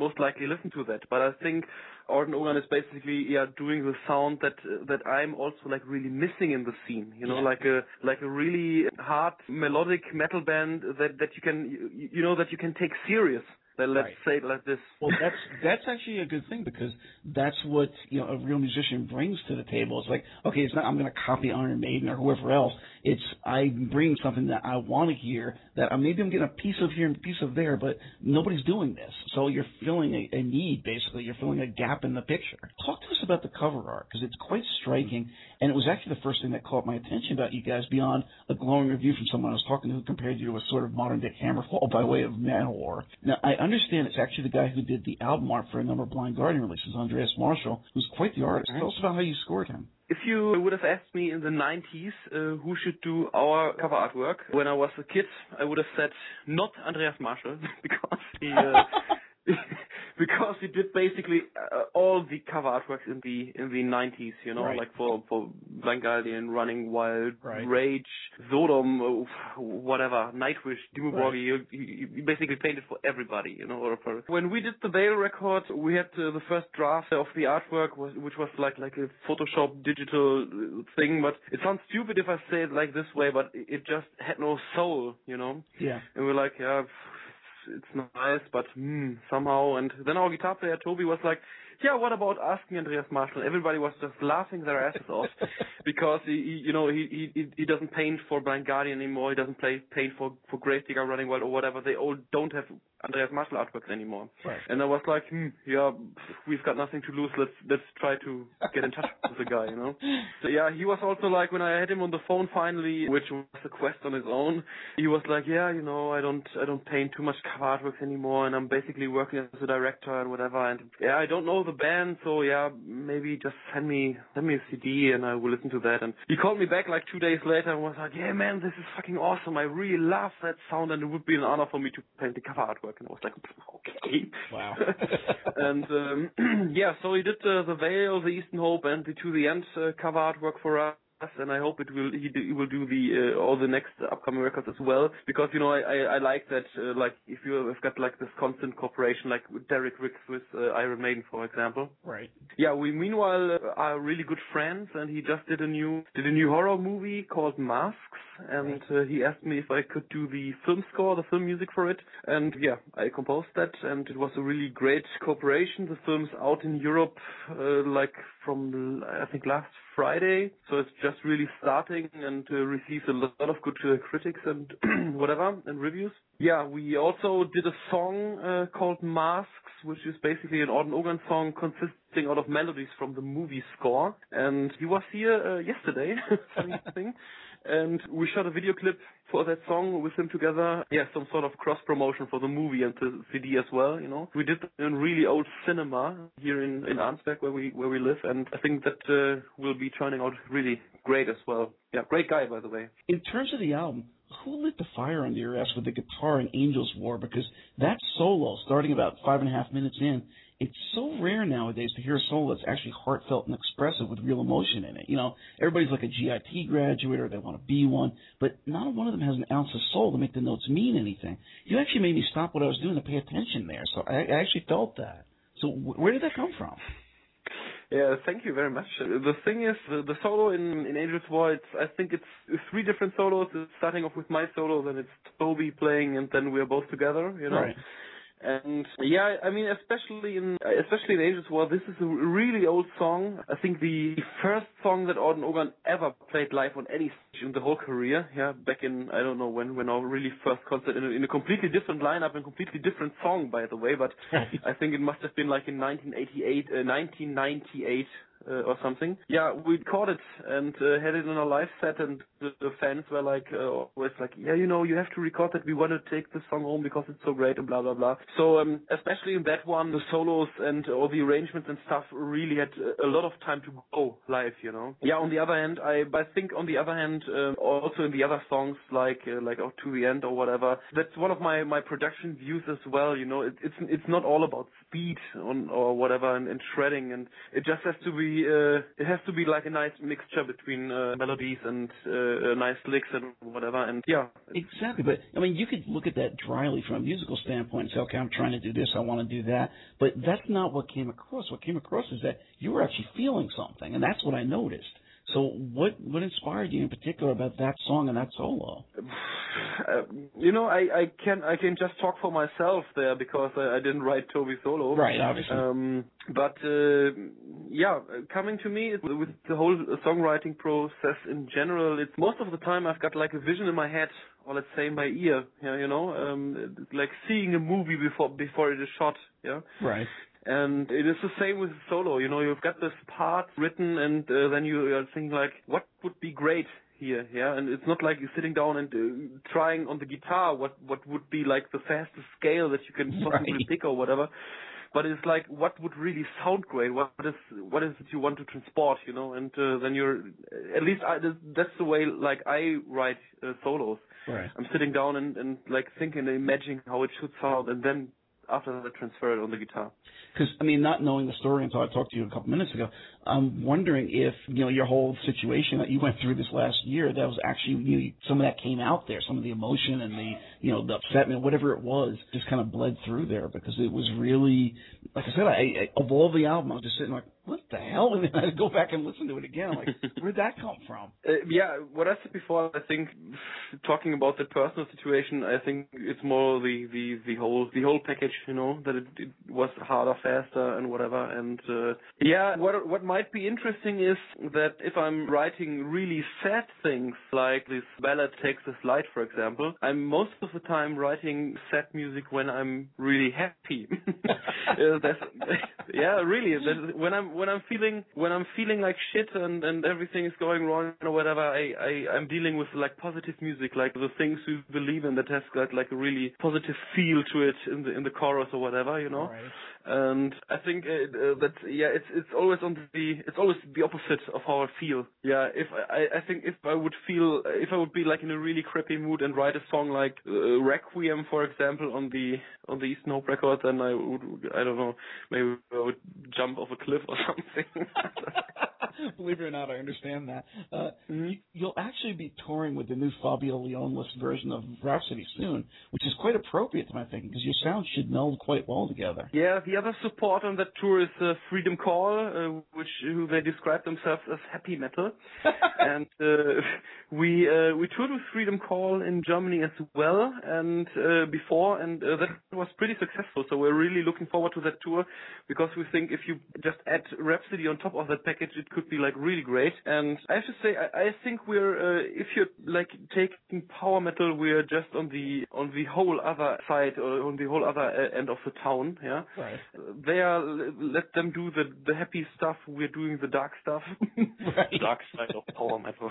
most likely listen to that. But I think Orton Ogan is basically yeah doing the sound that uh, that I'm also like really missing in the scene. You know, yeah. like a like a really hard melodic metal band that that you can you, you know that you can take serious. Let's right. say it like this. Well, that's that's actually a good thing because that's what you know a real musician brings to the table. It's like, okay, it's not I'm going to copy Iron Maiden or whoever else. It's I bring something that I want to hear. That maybe I'm getting a piece of here and a piece of there, but nobody's doing this. So you're filling a, a need, basically. You're filling a gap in the picture. Talk to us about the cover art because it's quite striking, and it was actually the first thing that caught my attention about you guys beyond a glowing review from someone I was talking to who compared you to a sort of modern day Hammerfall by way of Manowar. Now I understand it's actually the guy who did the album art for a number of Blind Guardian releases, Andreas Marshall, who's quite the artist. Tell us about how you scored him. If you would have asked me in the nineties uh, who should do our cover artwork when I was a kid, I would have said not Andreas Marshall because he uh, because he did basically uh, all the cover artworks in the in the nineties, you know, right. like for for Blind Guardian, Running Wild, right. Rage, Sodom, uh, whatever, Nightwish, Dimmu Borgir. Right. He, he basically painted for everybody, you know. Or for, when we did the Veil record, we had uh, the first draft of the artwork, was, which was like like a Photoshop digital thing. But it sounds stupid if I say it like this way, but it just had no soul, you know. Yeah. And we're like, yeah. It's nice, but hmm, somehow. And then our guitar player Toby was like, yeah, what about asking Andreas Marshall? Everybody was just laughing their asses off because he, he, you know, he, he he doesn't paint for Blind Guardian anymore. He doesn't play paint for for Gravedigger, Running Wild, or whatever. They all don't have Andreas Marshall artworks anymore. Right. And I was like, hmm, yeah, we've got nothing to lose. Let's let's try to get in touch with the guy, you know. So yeah, he was also like when I had him on the phone finally, which was a quest on his own. He was like, yeah, you know, I don't I don't paint too much cover artworks anymore, and I'm basically working as a director and whatever. And yeah, I don't know the band, so yeah, maybe just send me send me a C D and I will listen to that. And he called me back like two days later and was like, yeah, man, this is fucking awesome. I really love that sound, and it would be an honor for me to paint the cover artwork. And I was like, okay. Wow. and um, yeah, so he did uh, the Veil, the Eastern Hope, and the To the End uh, cover artwork for us. And I hope it will he, do, he will do the uh, all the next upcoming records as well, because you know I I, I like that uh, like if you have got like this constant cooperation like with Derek Riggs with uh, Iron Maiden, for example. Right. Yeah, we meanwhile uh, are really good friends, and he just did a new did a new horror movie called Masks, and uh, he asked me if I could do the film score, the film music for it, and yeah, I composed that, and it was a really great cooperation. The film's out in Europe uh, like from I think last Friday, so it's just really starting and uh, receives a lot of good uh, critics and whatever and reviews. Yeah, we also did a song uh, called Masks, which is basically an Orton Ogan song consisting out of melodies from the movie score. And he was here uh, yesterday, thing, and we shot a video clip for that song with him together. Yeah, some sort of cross promotion for the movie and the C D as well. You know, we did it in really old cinema here in in Arnsberg where we where we live, and I think that uh, will be turning out really great as well. Yeah, great guy, by the way. In terms of the album, who lit the fire under your ass with the guitar in Angels War? Because that solo, starting about five and a half minutes in, it's so rare nowadays to hear a solo that's actually heartfelt and expressive with real emotion in it. You know, everybody's like a G I T graduate or they want to be one, but not one of them has an ounce of soul to make the notes mean anything. You actually made me stop what I was doing to pay attention there, so I, I actually felt that. So w- where did that come from? Yeah, thank you very much. The thing is, the, the solo in, in Angels War, it's, I think it's three different solos. It's starting off with my solo, then it's Toby playing, and then we're both together, you know. Right. And yeah, I mean, especially in especially in Angels War, this is a really old song. I think the first song that Orton Ogan ever played live on any stage in the whole career. Yeah, back in I don't know when, when our really first concert in a, in a completely different lineup and completely different song, by the way. But I think it must have been like in nineteen eighty-eight, uh, nineteen ninety-eight. Uh, or something. Yeah, we caught it and uh, had it on a live set, and the, the fans were like, uh, always like, yeah, you know, you have to record that. We want to take this song home because it's so great and blah blah blah. So um, especially in that one, the solos and all the arrangements and stuff really had a lot of time to go live, you know. Yeah. On the other hand, I I think on the other hand, um, also in the other songs like uh, like oh, To the End or whatever, that's one of my my production views as well. You know, it, it's it's not all about speed on or whatever and, and shredding, and it just has to be be uh, it has to be like a nice mixture between uh, melodies and uh, nice licks and whatever. And yeah, exactly. But I mean, you could look at that dryly from a musical standpoint and say, okay, I'm trying to do this, I want to do that. But that's not what came across. What came across is that you were actually feeling something, and that's what I noticed. So what what inspired you in particular about that song and that solo? Uh, you know, I, I can I can just talk for myself there because I, I didn't write Toby solo. Right, obviously. Um, but uh, yeah, coming to me it, with the whole songwriting process in general, it's most of the time I've got like a vision in my head, or let's say in my ear. Yeah, you know, um, like seeing a movie before before it is shot. Yeah. Right. And it is the same with solo. You know, you've got this part written, and uh, then you are thinking like, what would be great here? Yeah, and it's not like you're sitting down and uh, trying on the guitar what what would be like the fastest scale that you can possibly right. pick or whatever. But it's like, what would really sound great? What is what is it you want to transport? You know, and uh, then you're at least I, that's the way like I write uh, solos. Right. I'm sitting down and, and like thinking and imagining how it should sound, and then after that transfer it on the guitar. Because, I mean, not knowing the story until I talked to you a couple minutes ago, I'm wondering if, you know, your whole situation that you went through this last year, that was actually, you know, some of that came out there, some of the emotion and the, you know, the upsetment, whatever it was, just kind of bled through there because it was really, like I said, I, I of all the album, I was just sitting like, what the hell? And then I go back and listen to it again. I'm like, where'd that come from? Uh, yeah, what I said before, I think talking about the personal situation, I think it's more the, the, the whole the whole package, you know, that it, it was harder, faster, and whatever. And uh, yeah, what what might be interesting is that if I'm writing really sad things, like this ballad Takes This Light, for example, I'm most of the time writing sad music when I'm really happy. uh, that's, yeah, really. That's, when I'm when I'm feeling when I'm feeling like shit and, and everything is going wrong or whatever, I, I I'm dealing with like positive music, like the things you believe in that has got like a really positive feel to it in the in the chorus or whatever, you know. Right. And I think uh, uh, that yeah, it's it's always on the it's always the opposite of how I feel. Yeah, if I I think if I would feel if I would be like in a really crappy mood and write a song like uh, Requiem, for example, on the on the East Nope record, then I would I don't know, maybe I would jump off a cliff or something. Believe it or not, I understand that. Uh, mm-hmm. You'll actually be touring with the new Fabio Leone-less version of Rhapsody soon, which is quite appropriate to my thinking, because your sounds should meld quite well together. Yeah, the other support on that tour is uh, Freedom Call, uh, which who they describe themselves as happy metal, and uh, we uh, we toured with Freedom Call in Germany as well, and uh, before, and uh, that was pretty successful. So we're really looking forward to that tour, because we think if you just add Rhapsody on top of that package, it could be like really great. And I have to say, I, I think we're uh, if you're like taking power metal, we're just on the on the whole other side or on the whole other uh, end of the town. Yeah, right. Uh, they are let them do the the happy stuff. We're doing the dark stuff. Right. Dark side of power metal.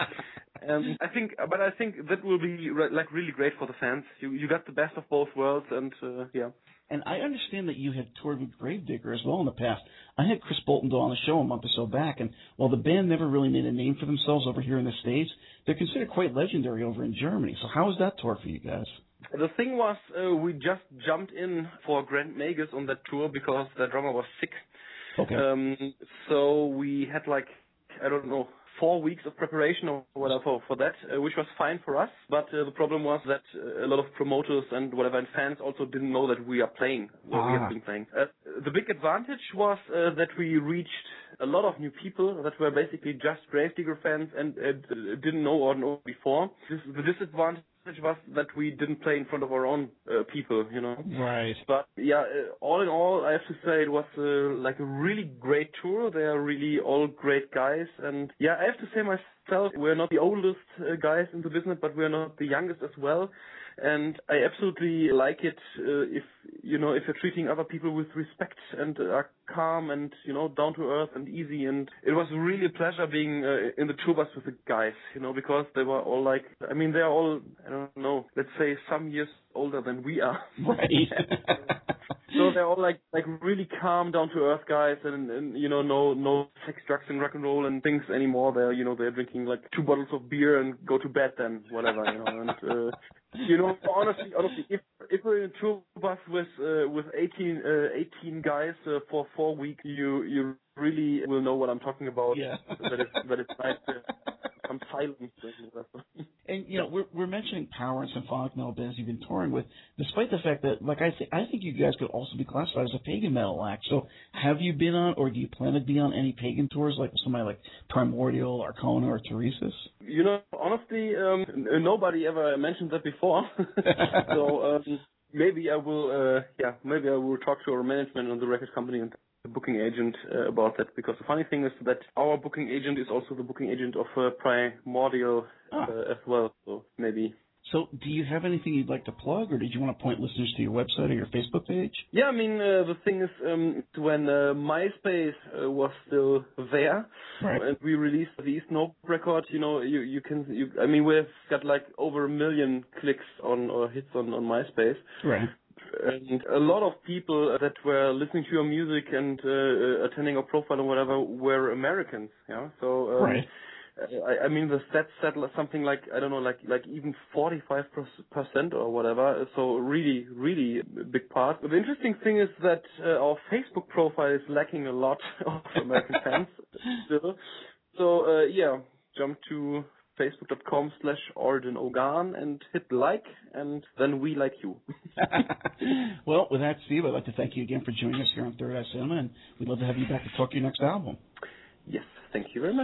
And I think, but I think that will be re- like really great for the fans. You you got the best of both worlds, and uh, yeah. And I understand that you have toured with Gravedigger as well in the past. I had Chris Boltondoll on the show a month or so back, and while the band never really made a name for themselves over here in the States, they're considered quite legendary over in Germany. So how was that tour for you guys? The thing was, uh, we just jumped in for Grant Magus on that tour because the drummer was sick. Okay. Um, so we had like, I don't know, four weeks of preparation or whatever for, for that, uh, which was fine for us. But uh, the problem was that uh, a lot of promoters and whatever and fans also didn't know that we are playing, or ah. we have been playing. Uh, the big advantage was uh, that we reached a lot of new people that were basically just Gravedigger fans and uh, didn't know or know before. This, the disadvantage was that we didn't play in front of our own uh, people, you know. Right. But yeah, uh, all in all, I have to say it was uh, like a really great tour. They are really all great guys, and yeah, I have to say myself, we're not the oldest uh, guys in the business, but we're not the youngest as well. And I absolutely like it uh, if, you know, if you're treating other people with respect and uh, are calm and, you know, down to earth and easy. And it was really a pleasure being uh, in the tour bus with the guys, you know, because they were all like, I mean, they're all, I don't know, let's say some years older than we are. Right. So they're all like like really calm, down to earth guys, and, and you know no no sex, drugs, and rock and roll and things anymore. They're you know they're drinking like two bottles of beer and go to bed then whatever you know. And uh, you know honestly honestly if if we're in a tour bus with uh, with eighteen, uh, eighteen guys uh, for four weeks, you you really will know what I'm talking about. Yeah. That it's that it's nice to some silence. And you know, we're we're mentioning power and symphonic metal bands you've been touring with, despite the fact that, like I think, I think you guys could also be classified as a pagan metal act. So, have you been on, or do you plan to be on any pagan tours, like somebody like Primordial, Arcona, or Theresis? You know, honestly, um, n- nobody ever mentioned that before. so um, maybe I will, uh, yeah, maybe I will talk to our management and the record company and the booking agent uh, about that. Because the funny thing is that our booking agent is also the booking agent of uh, Primordial Ah. uh, as well. So maybe. So, do you have anything you'd like to plug, or did you want to point listeners to your website or your Facebook page? Yeah, I mean, uh, the thing is, um, when uh, MySpace uh, was still there, Right. and we released the East Nope record, you know, you you can, you, I mean, we've got like over a million clicks on or hits on on MySpace. Right. And a lot of people that were listening to your music and uh, attending our profile or whatever were Americans. Yeah, so um, Right. I, I mean the stats said something like I don't know, like like even forty-five percent or whatever. So really, really a big part. But the interesting thing is that uh, our Facebook profile is lacking a lot of American fans still. So uh, yeah, jump to facebook.com slash Orden Ogan and hit like, and then we like you. Well, with that, Steve, I'd like to thank you again for joining us here on Third Eye Cinema, and we'd love to have you back to talk your next album. Yes, thank you very much.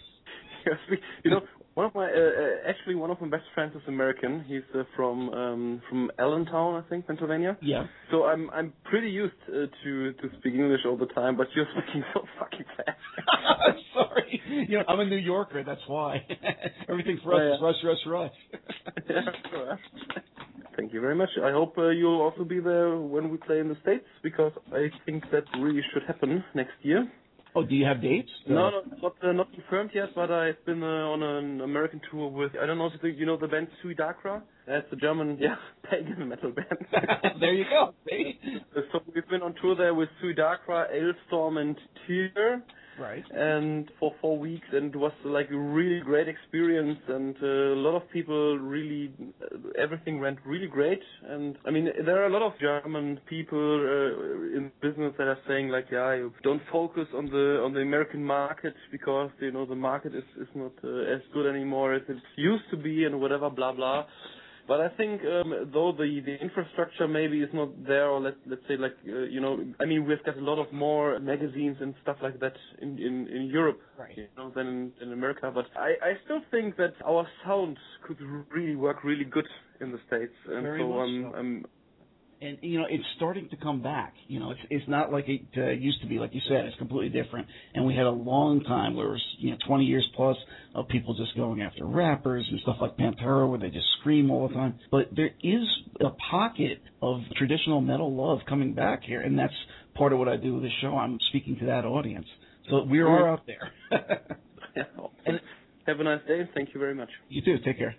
You know, one of my uh, actually one of my best friends is American. He's uh, from um, from Allentown, I think, Pennsylvania. Yeah. So I'm I'm pretty used uh, to to speak English all the time, but you're speaking so fucking fast. I'm sorry. You know, I'm a New Yorker. That's why. Everything for us Yeah, is rush, rush, rush. Yeah. Thank you very much. I hope uh, you'll also be there when we play in the States, because I think that really should happen next year. Oh, do you have dates? No, no, not uh, not confirmed yet, but I've been uh, on an American tour with, I don't know if you know the band Suidakra? That's a German, yeah, pagan metal band. There you go. See? So we've been on tour there with Suidakra, Ailstorm, and Tyr. Right. And for four weeks, and it was like a really great experience, and uh, a lot of people really, uh, everything went really great. And I mean, there are a lot of German people uh, in business that are saying like, yeah, you don't focus on the on the American market because you know the market is is not uh, as good anymore as it used to be, and whatever, blah blah. But I think um, though the, the infrastructure maybe is not there, or let let's say like uh, you know, I mean we've got a lot of more magazines and stuff like that in in, in Europe, Right. you know, than in, in America. But I, I still think that our sound could really work really good in the States, and Very so much I'm so. I'm And, you know, it's starting to come back. You know, it's it's not like it uh, used to be. Like you said, it's completely different. And we had a long time where it was, you know, twenty years plus of people just going after rappers and stuff like Pantera where they just scream all the time. But there is a pocket of traditional metal love coming back here, and that's part of what I do with the show. I'm speaking to that audience. So we are out there. yeah. And have a nice day. Thank you very much. You too. Take care.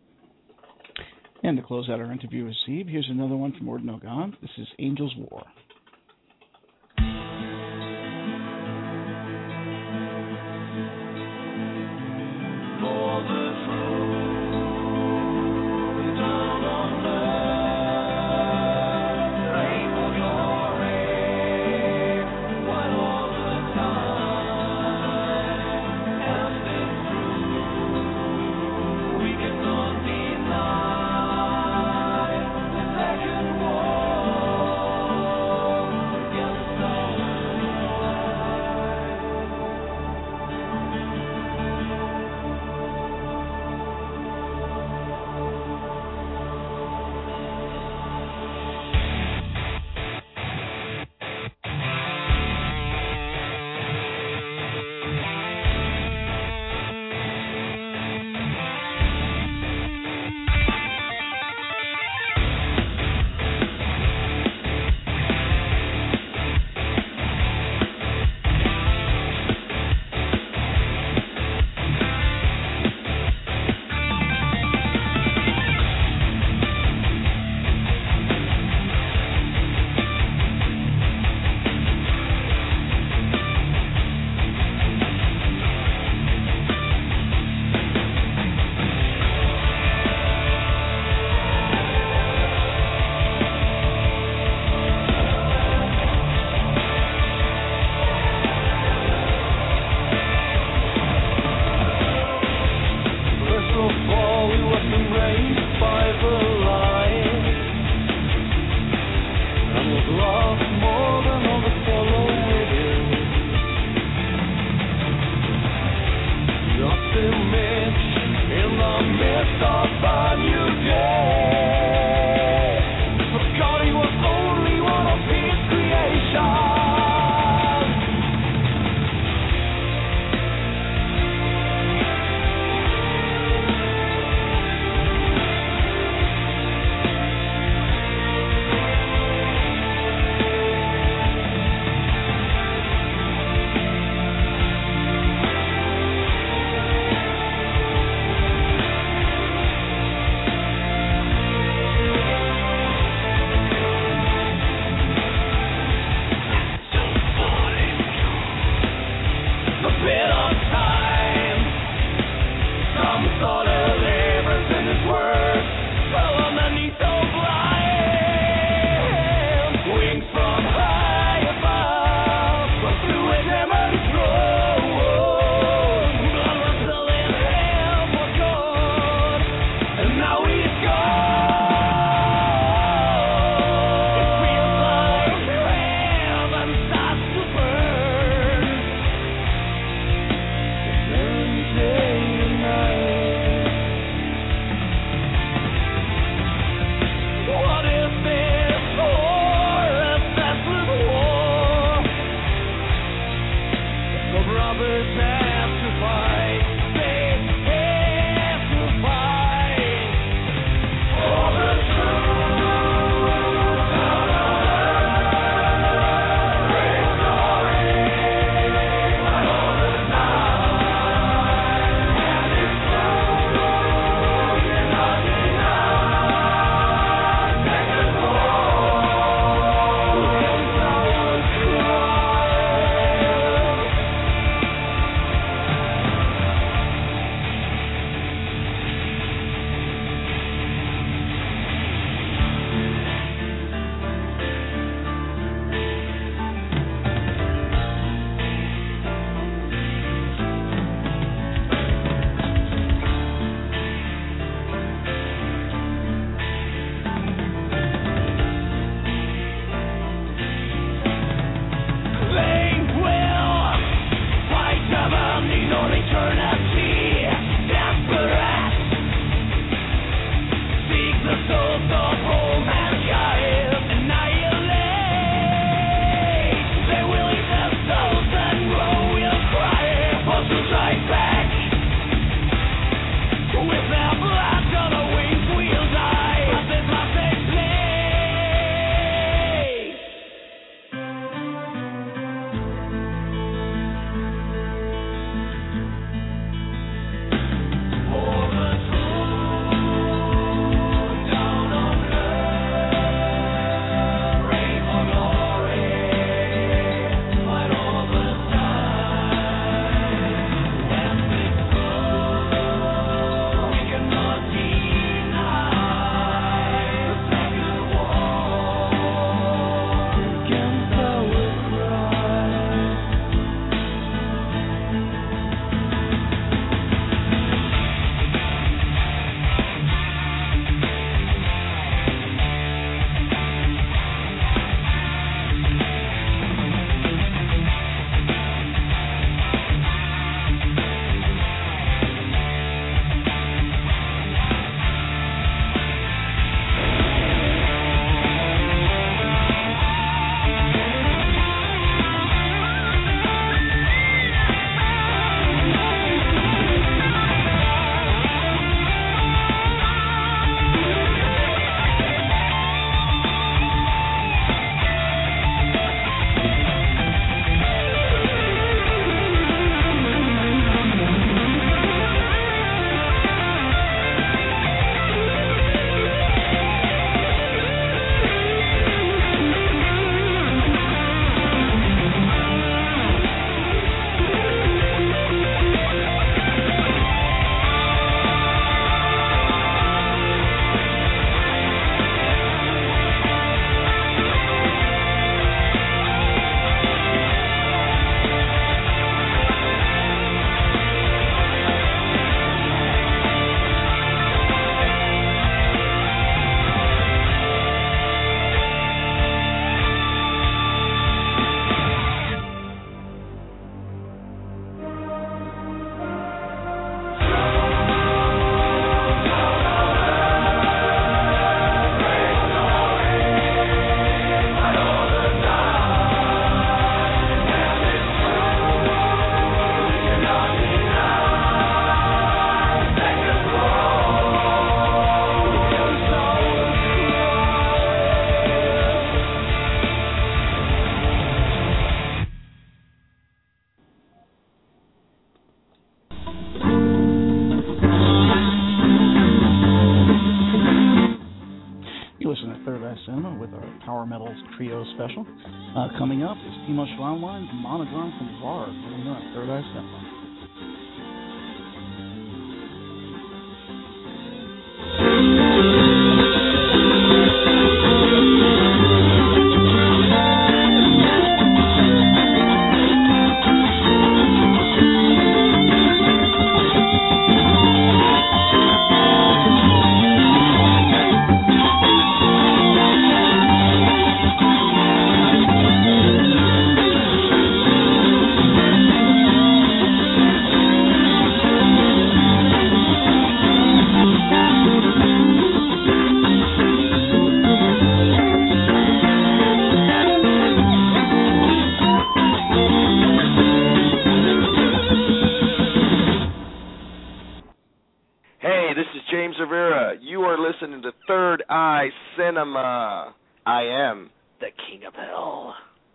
And to close out our interview with Steve, here's another one from Orden Ogan. This is Angel's War. War. Power Metal's Trio Special. Uh, coming up is Timo Schweinstein's Monogram from Varg, right here on Third Eye Cinema. Listening to Third Eye Cinema. I am the King of Hell.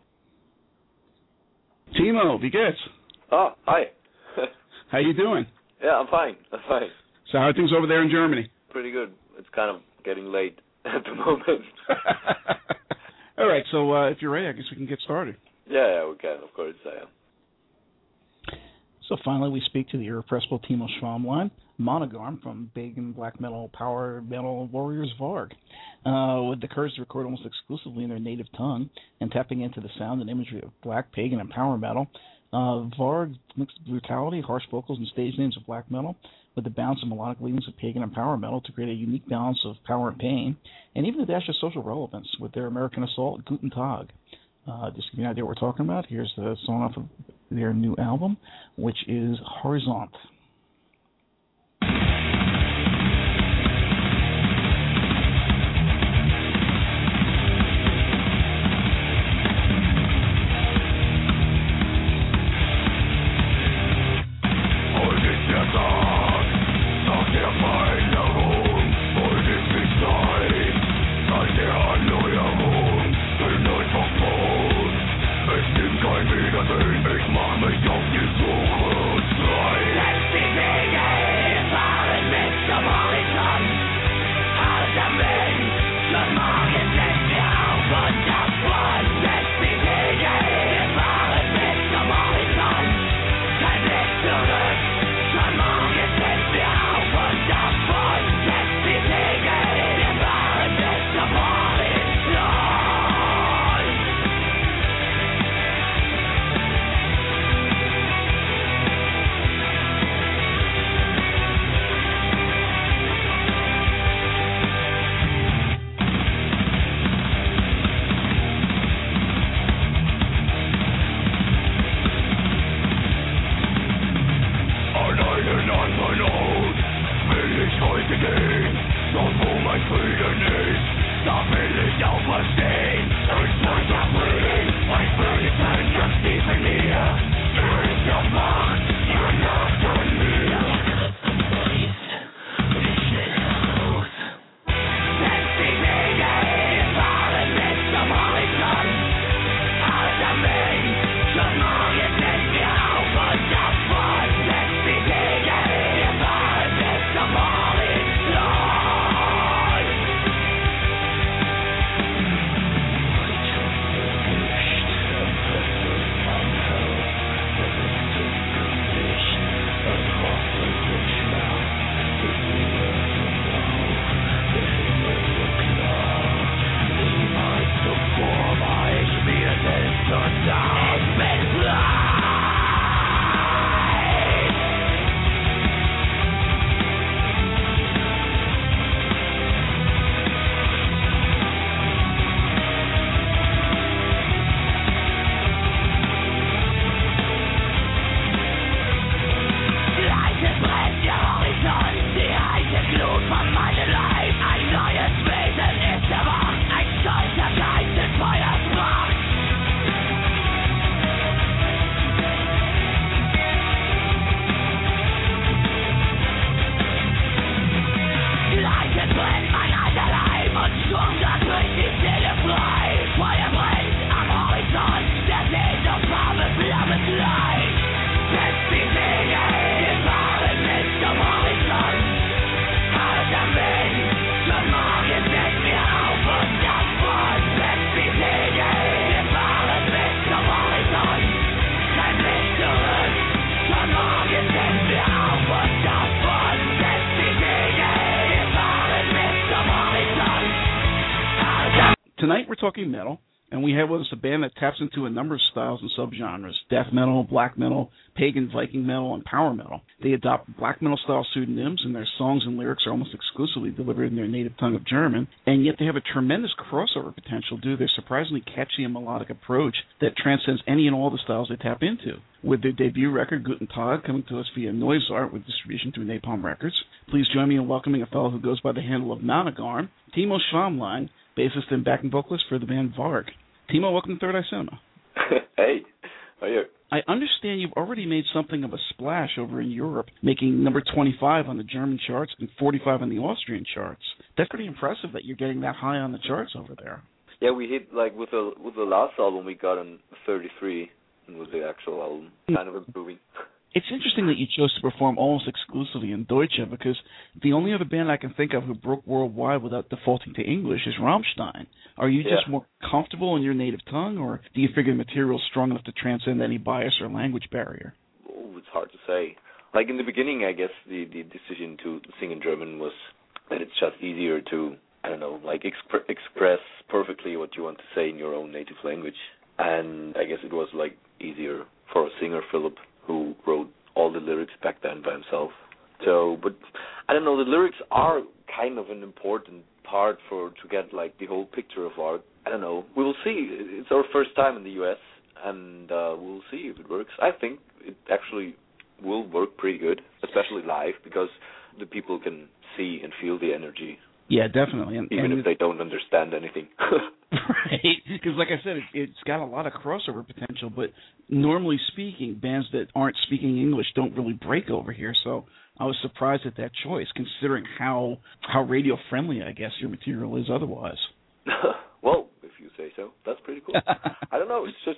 Timo, wie geht's? Oh, hi. How you doing? Yeah, I'm fine. I'm fine. So how are things over there in Germany? Pretty good. It's kind of getting late at the moment. All right, so uh, if you're ready, I guess we can get started. Yeah, yeah, we can. Of course, I am. So finally, we speak to the irrepressible Timo Schweinstein, Monogram from big and black metal, power metal warriors Varg, uh, with the courage to record almost exclusively in their native tongue and tapping into the sound and imagery of black, pagan, and power metal. Uh, Varg mixed brutality, harsh vocals, and stage names of black metal with the bounce and melodic leadings of pagan and power metal to create a unique balance of power and pain, and even a dash of social relevance with their American Assault, Guten Tag. Uh, just to give you an idea what we're talking about, here's the song off of their new album, which is Horizont. Tonight we're talking metal, and we have with us a band that taps into a number of styles and subgenres: death metal, black metal, pagan Viking metal, and power metal. They adopt black metal style pseudonyms, and their songs and lyrics are almost exclusively delivered in their native tongue of German, and yet they have a tremendous crossover potential due to their surprisingly catchy and melodic approach that transcends any and all the styles they tap into. With their debut record, Guten Tag, coming to us via Noisart with distribution through Napalm Records, please join me in welcoming a fellow who goes by the handle of Monogarm, Timo Schwamlein, bassist and backing vocalist for the band Varg. Timo, welcome to Third Eye Cinema. Hey, how are you? I understand you've already made something of a splash over in Europe, making number twenty-five on the German charts and forty-five on the Austrian charts. That's pretty impressive that you're getting that high on the charts over there. Yeah, we hit, like, with the with the last album, we got on thirty-three, and with the actual album, kind of improving. It's interesting that you chose to perform almost exclusively in Deutsche, because the only other band I can think of who broke worldwide without defaulting to English is Rammstein. Are you just yeah. more comfortable in your native tongue, or do you figure the material is strong enough to transcend any bias or language barrier? Oh, it's hard to say. Like, in the beginning, I guess the, the decision to sing in German was that it's just easier to, I don't know, like exp- express perfectly what you want to say in your own native language. And I guess it was, like, easier for a singer, Philip, who wrote all the lyrics back then by himself. So, but I don't know, the lyrics are kind of an important part for to get like the whole picture of art. I don't know. We will see. It's our first time in the U S, and uh, we'll see if it works. I think it actually will work pretty good, especially live, because the people can see and feel the energy. Yeah, definitely. And, Even and if they don't understand anything. Right. Because like I said, it, it's got a lot of crossover potential, but normally speaking, bands that aren't speaking English don't really break over here. So I was surprised at that choice, considering how how radio-friendly, I guess, your material is otherwise. Well, if you say so. That's pretty cool. I don't know. It's just...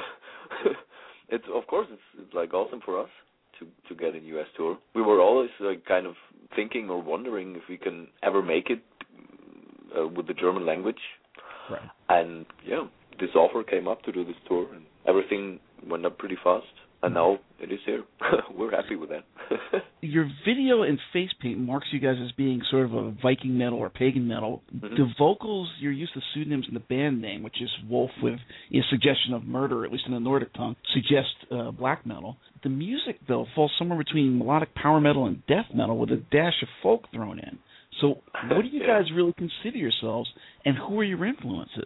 it's of course, it's, it's like awesome for us to to get a U S tour. We were always like kind of thinking or wondering if we can ever make it uh, with the German language. Right. And yeah, this offer came up to do this tour, and everything went up pretty fast. And now it is here. We're happy with that. Your video and face paint marks you guys as being sort of a Viking metal or pagan metal. Mm-hmm. The vocals, your use of pseudonyms in the band name, which is Wolf with a suggestion of murder, at least in the Nordic tongue, suggest uh, black metal. The music, though, falls somewhere between melodic power metal and death metal with a dash of folk thrown in. So what do you yeah. guys really consider yourselves, and who are your influences?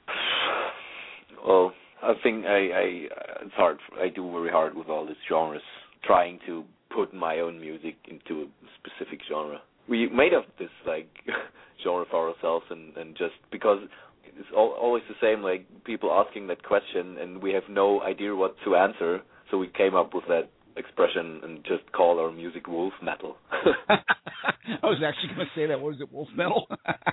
Well, I think I, I it's hard. I do very hard with all these genres, trying to put my own music into a specific genre. we made up this like genre for ourselves, and, and just because it's al- always the same, like people asking that question, and we have no idea what to answer, so we came up with that expression and just call our music wolf metal. I was actually going to say that. What was it, wolf metal?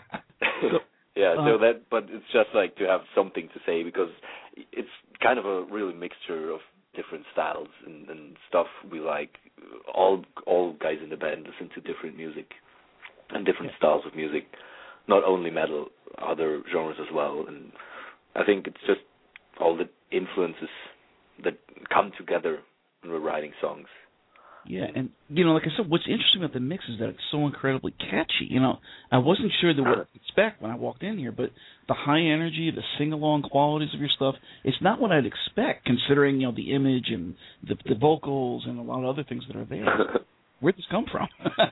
so, yeah, uh, so that, but it's just like to have something to say, because it's kind of a really mixture of different styles and, and stuff we like. All all guys in the band listen to different music and different yeah. styles of music, not only metal, other genres as well. And I think it's just all the influences that come together when we're writing songs. Yeah, and, you know, like I said, what's interesting about the mix is that it's so incredibly catchy. You know, I wasn't sure that what to expect when I walked in here, but the high energy, the sing-along qualities of your stuff, it's not what I'd expect, considering, you know, the image and the, the vocals and a lot of other things that are there. Where'd this come from?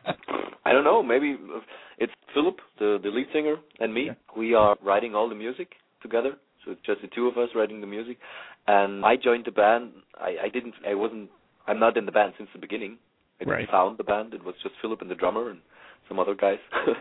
I don't know. Maybe it's Philip, the, the lead singer, and me. Yeah. We are writing all the music together, so it's just the two of us writing the music. And I joined the band. I, I didn't, I wasn't, I'm not in the band since the beginning. I didn't right. found the band. It was just Philip and the drummer and some other guys.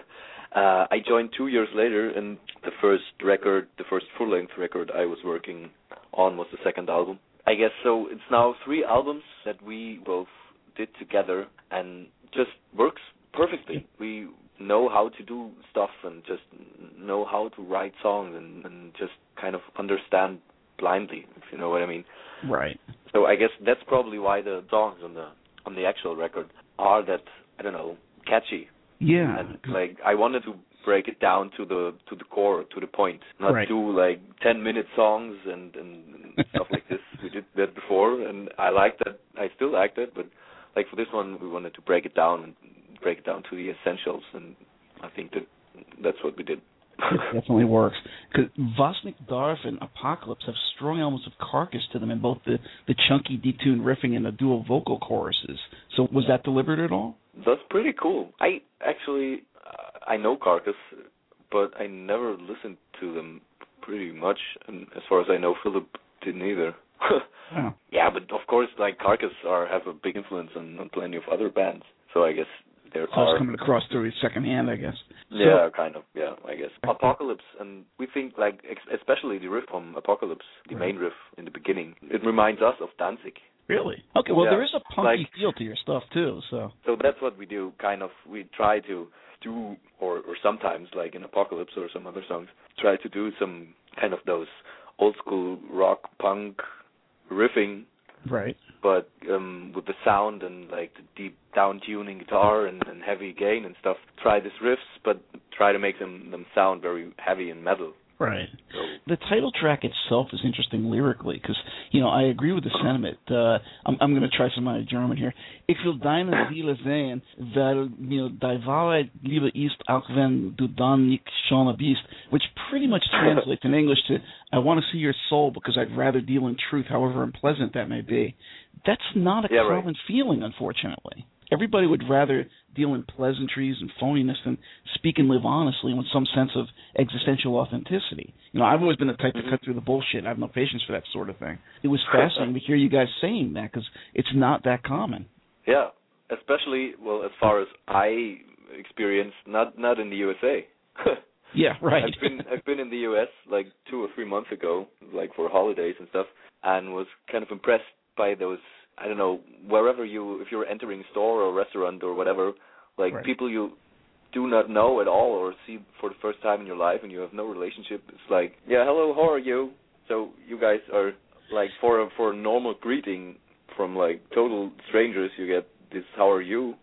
uh, I joined two years later, and the first record, the first full-length record I was working on was the second album. I guess so. It's now three albums that we both did together, and just works perfectly. We know how to do stuff and just know how to write songs and, and just kind of understand blindly, if you know what I mean. Right. So I guess that's probably why the songs on the on the actual record are that, I don't know, catchy. Yeah. And like I wanted to break it down to the to the core, to the point, not right. do like ten minute songs and, and stuff like this. We did that before, and I liked that. I still like that, but like for this one, we wanted to break it down and break it down to the essentials, and I think that that's what we did. It definitely works. Because Vosnik Darf and Apocalypse have strong elements of Carcass to them in both the, the chunky, detuned riffing and the dual vocal choruses. So was that deliberate at all? That's pretty cool. I actually, uh, I know Carcass, but I never listened to them pretty much. And as far as I know, Philip didn't either. Oh. Yeah, but of course, like Carcass are have a big influence on, on plenty of other bands. So I guess there so are it's coming across through secondhand, I guess. Yeah, so, kind of. Yeah, I guess Apocalypse, and we think like ex- especially the riff from Apocalypse, the right. main riff in the beginning, it reminds us of Danzig. Really? Okay. Well, yeah. there is a punky like, feel to your stuff too. So. So that's what we do. Kind of, we try to do, or or sometimes like in Apocalypse or some other songs, try to do some kind of those old school rock punk riffing, right? But um, with the sound and like the deep down tuning guitar and, and heavy gain and stuff. Try these riffs, but try to make them, them sound very heavy and metal. Right. So. The title track itself is interesting lyrically because, you know, I agree with the sentiment. Uh, I'm, I'm going to try some of my German here. Ich will deine Seele sehen, weil mir die Wahrheit lieber ist, auch wenn du dann nicht schon bist, which pretty much translates in English to, I want to see your soul because I'd rather deal in truth, however unpleasant that may be. That's not a yeah, common right. feeling, unfortunately. Everybody would rather deal in pleasantries and phoniness than speak and live honestly with some sense of existential authenticity. You know, I've always been the type to cut through the bullshit. I have no patience for that sort of thing. It was fascinating to hear you guys saying that because it's not that common. Yeah, especially, well, as far as I experienced, not not in the U S A. Yeah, right. I've been I've been in the U S like two or three months ago, like for holidays and stuff, and was kind of impressed by those. I don't know, wherever you, if you're entering a store or a restaurant or whatever, like right. people you do not know at all or see for the first time in your life and you have no relationship, it's like, yeah, hello, how are you? So you guys are, like, for a, for a normal greeting from, like, total strangers, you get this, how are you?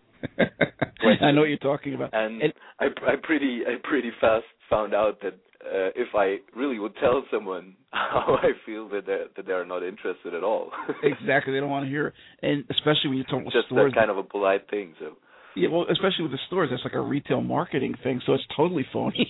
I know what you're talking about. And, and I, I pretty I pretty fast found out that uh, if I really would tell someone how I feel, that they're, that they're not interested at all. Exactly, they don't want to hear it. And especially when you talk about just stores. Just kind of a polite thing, so. Yeah, well, especially with the stores, that's like a retail marketing thing, so it's totally phony.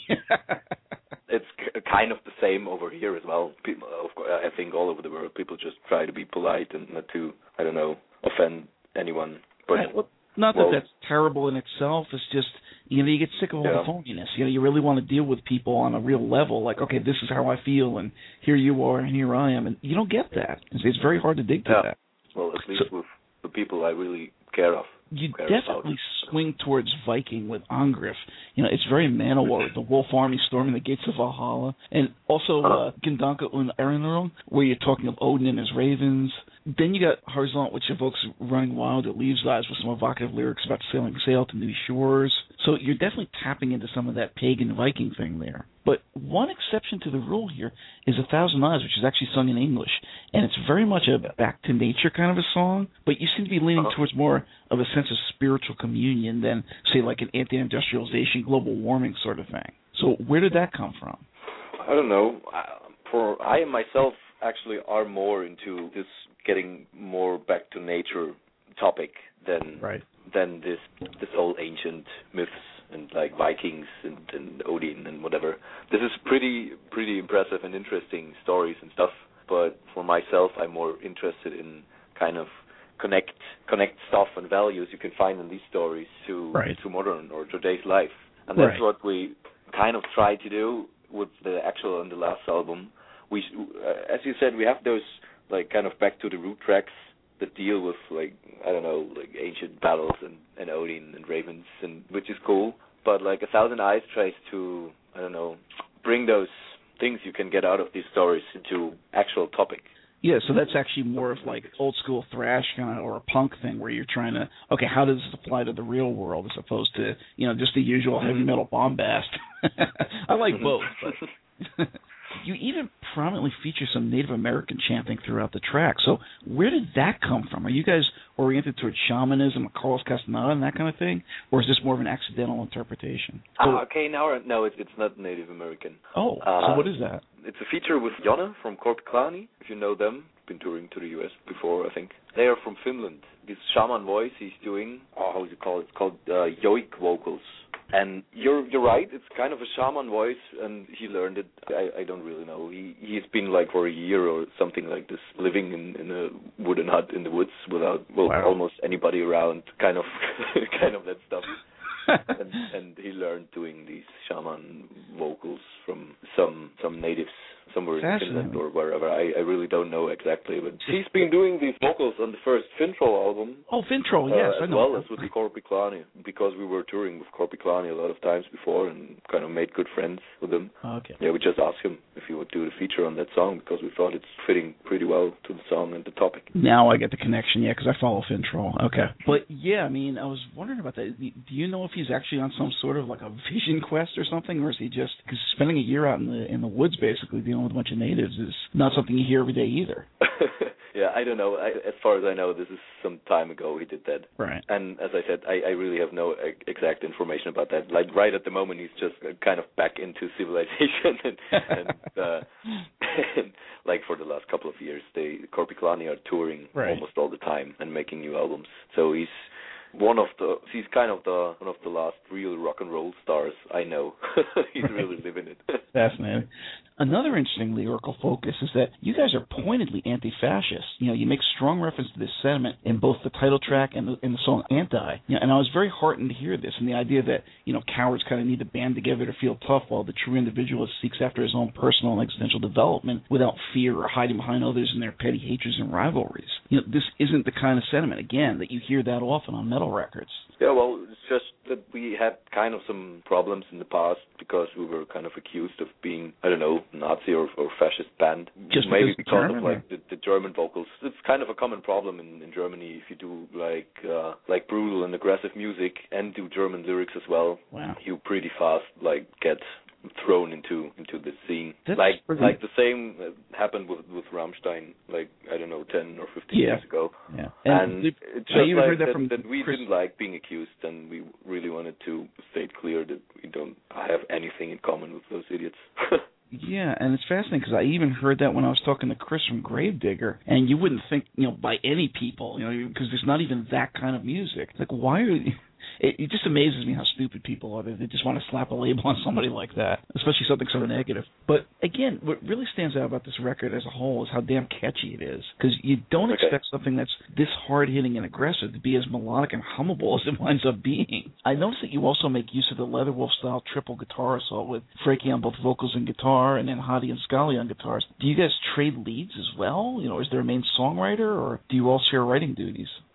It's c- kind of the same over here as well. People, of course, I think all over the world, people just try to be polite and not to, I don't know, offend anyone. But right, well, not well, that that's terrible in itself. It's just, you know, you get sick of all yeah. the phoniness. You know, you really want to deal with people on a real level. Like, okay, this is how I feel, and here you are, and here I am. And you don't get that. It's, it's very hard to dig to yeah. that. Well, at least so, with the people I really care of. you care definitely about. swing towards Viking with Angriff. You know, it's very Manowar, the wolf army storming the gates of Valhalla, and also uh, Gendanka und Erinnerung, where you're talking of Odin and his ravens. Then you got Horizont, which evokes running wild at Leaves' Eyes with some evocative lyrics about sailing sail to new shores. So you're definitely tapping into some of that pagan Viking thing there. But one exception to the rule here is A Thousand Eyes, which is actually sung in English. And it's very much a back to nature kind of a song, but you seem to be leaning Uh-huh. towards more of a sense of spiritual communion than, say, like an anti-industrialization, global warming sort of thing. So where did that come from? I don't know. I- For I myself actually are more into this getting more back to nature topic than Right. than this this whole ancient myths and like Vikings and, and Odin and whatever. This is pretty pretty impressive and interesting stories and stuff. But for myself, I'm more interested in kind of connect connect stuff and values you can find in these stories to Right. to modern or today's life, and that's Right. what we kind of try to do with the actual and the last album. We, uh, as you said, we have those like kind of back to the root tracks that deal with like I don't know like ancient battles and, and Odin and ravens, and which is cool. But like A Thousand Eyes tries to I don't know bring those things you can get out of these stories into actual topic. Yeah, so that's actually more of like old school thrash kind of or a punk thing where you're trying to, okay, how does this apply to the real world as opposed to, you know, just the usual heavy metal bombast. I like both, but you even prominently feature some Native American chanting throughout the track. So where did that come from? Are you guys oriented towards shamanism, Carlos Castaneda, and that kind of thing, or is this more of an accidental interpretation? Ah, okay, now no, it, it's not Native American. Oh, uh, so what is that? It's a feature with Jonna from Korpiklani, if you know them. Been touring to the U S before, I think. They are from Finland. This shaman voice he's doing, oh, how is it called? It's called uh, yoik vocals. And you're you're right. It's kind of a shaman voice, and he learned it. I, I don't really know. He he's been like for a year or something like this, living in, in a wooden hut in the woods without well Wow. almost anybody around. Kind of kind of that stuff. and, and he learned doing these shaman vocals from some some natives somewhere in Finland or wherever. I, I really don't know exactly, but he's been doing these vocals on the first Fintroll album. Oh, Fintroll, uh, yes, as I know. well as with the Korpiklani, because we were touring with Korpiklani a lot of times before and kind of made good friends with him. Okay. Yeah, we just asked him if he would do the feature on that song because we thought it's fitting pretty well to the song and the topic. Now I get the connection, yeah, because I follow Fintroll. Okay. But, yeah, I mean, I was wondering about that. Do you know if he's actually on some sort of, like, a vision quest or something, or is he just, because spending a year out in the in the woods, basically, dealing with a bunch of natives is not something you hear every day either. Yeah, I don't know. I, as far as I know, this is some time ago he did that. Right. And as I said, I, I really have no e- exact information about that. Like, right at the moment, he's just kind of back into civilization. and, and, uh, and like, for the last couple of years, they Korpiklani are touring right. almost all the time and making new albums. So he's one of the, he's kind of the one of the last real rock and roll stars I know. He's right. really living it. Fascinating. Another interesting lyrical focus is that you guys are pointedly anti-fascist. You know, you make strong reference to this sentiment in both the title track and the, in the song Anti. You know, and I was very heartened to hear this, and the idea that, you know, cowards kind of need to band together to feel tough while the true individualist seeks after his own personal and existential development without fear or hiding behind others in their petty hatreds and rivalries. You know, this isn't the kind of sentiment, again, that you hear that often on metal records. Yeah, well, it's just that we had kind of some problems in the past because we were kind of accused of being, I don't know, Nazi or, or fascist band. Just maybe because, because German, of like the, the German vocals. It's kind of a common problem in, in Germany if you do like uh, like brutal and aggressive music and do German lyrics as well. Wow. You pretty fast like get thrown into into the scene. That's like pretty... like the same happened with with Rammstein, like I don't know, ten or fifteen yeah. years ago. Yeah. And, and it's I just even like heard that, that, from that we Chris... didn't like being accused, and we really wanted to state clear that we don't have anything in common with those idiots. Yeah, and it's fascinating because I even heard that when I was talking to Chris from Gravedigger, and you wouldn't think, you know, by any people, you know, because there's not even that kind of music. Like, why are you... It, it just amazes me how stupid people are. They just want to slap a label on somebody like that, especially something so negative. But again, what really stands out about this record as a whole is how damn catchy it is. Because you don't okay. expect something that's this hard-hitting and aggressive to be as melodic and hummable as it winds up being. I noticed that you also make use of the Leatherwolf-style triple guitar assault with Frankie on both vocals and guitar, and then Hadi and Scully on guitars. Do you guys trade leads as well? You know, is there a main songwriter, or do you all share writing duties?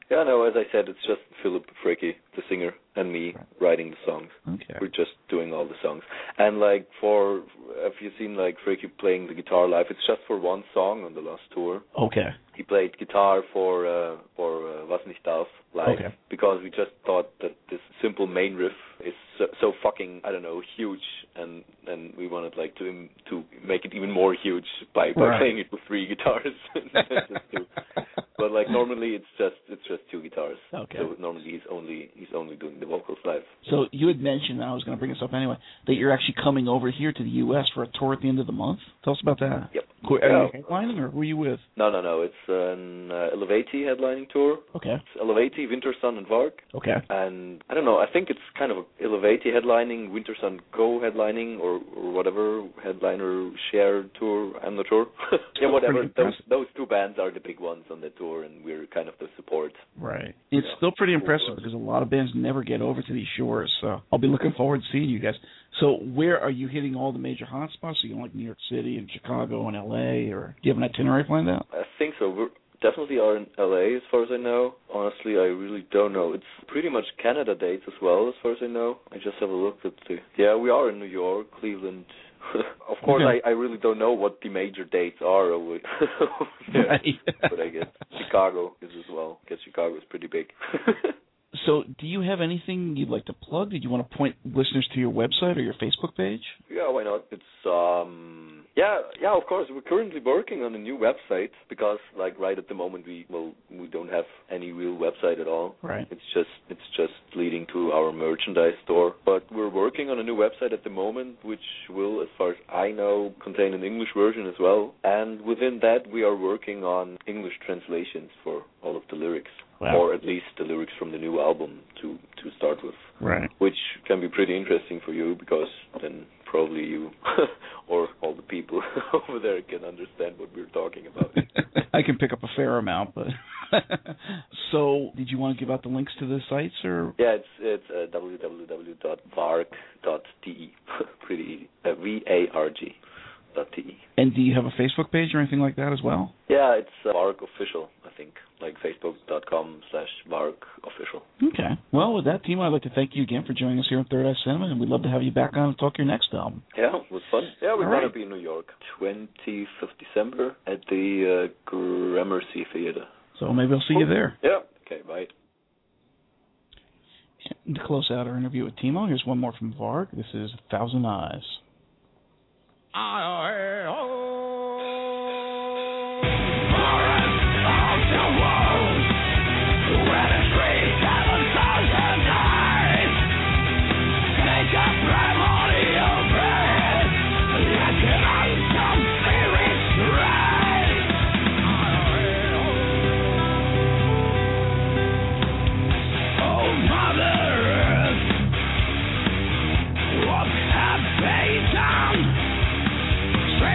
Yeah, no, as I said, it's just Philip Fricke, the singer, and me Right. writing the songs. Okay. We're just doing all the songs. And like for, have you seen like Fricke playing the guitar live? It's just for one song on the last tour. Okay. He played guitar for uh, for uh, Was nicht darf live Okay. because we just thought that this simple main riff is so, so fucking I don't know huge, and and we wanted like to im- to make it even more huge by, by Right. playing it with three guitars. Just two. But like normally it's just it's just two guitars. Okay. So normally he's only he's only doing the vocals live. So you had mentioned, and I was going to bring this up anyway, that you're actually coming over here to the U S for a tour at the end of the month. Tell us about that. Yep. Who, are you headlining, or who are you with? No, no, no. It's an uh, Elevati headlining tour. Okay. It's Elevati, Winter Sun, and Varg. Okay. And I don't know. I think it's kind of Elevati headlining, Winter Sun Go headlining, or, or whatever headliner share tour. I'm not sure. Yeah, whatever. Pretty Those impressive. those two bands are the big ones on the tour, and we're kind of the support. Right. It's Yeah. still pretty Cool impressive for us. because a lot of bands never get over to these shores. So I'll be looking forward to seeing you guys. So where are you hitting all the major hotspots? Are you like New York City and Chicago and L A, or do you have an itinerary planned out? I think so. We're definitely are in L A as far as I know. Honestly, I really don't know. It's pretty much Canada dates as well as far as I know. I just have a look at the... Yeah, we are in New York, Cleveland. Of course, Okay. I, I really don't know what the major dates are. Over yeah. Right. But I guess Chicago is as well. I guess Chicago is pretty big. So do you have anything you'd like to plug? Did you want to point listeners to your website or your Facebook page? Yeah, why not? It's um yeah, yeah, of course. We're currently working on a new website because like right at the moment we well we don't have any real website at all. Right. It's just it's just leading to our merchandise store. But we're working on a new website at the moment which will, as far as I know, contain an English version as well. And within that we are working on English translations for all of the lyrics. Wow. Or at least the lyrics from the new album to to start with. Right. Which can be pretty interesting for you because then probably you or all the people over there can understand what we're talking about. I can pick up a fair amount, but so did you want to give out the links to the sites, or? Yeah, it's it's uh, w w w dot varg dot t e. Pretty easy. Uh, V A R G dot T E. And do you have a Facebook page or anything like that as well? Yeah, it's uh, Varg Official, I think, like facebook dot com slash Varg Official. Okay. Well, with that, Timo, I'd like to thank you again for joining us here on Third Eye Cinema, and we'd love to have you back on and talk your next album. Yeah, it was fun. Yeah, we're All going right. to be in New York, twentieth of December at the uh, Gramercy Theater. So maybe I'll see you there. Yeah. Okay, bye. And to close out our interview with Timo, here's one more from Varg. This is Thousand Eyes. What have they done?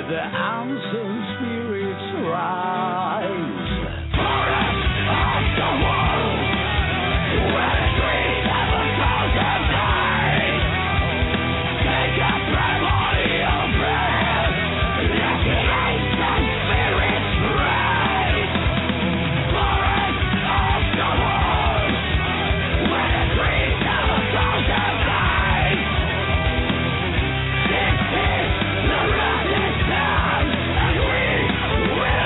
where the ancient spirits rise. Forest of the world, where the tree never comes and dies. Take a primordial breath, let the ancient spirits rise. Forest of the world, where the tree never comes and dies. This is the resistance, and we will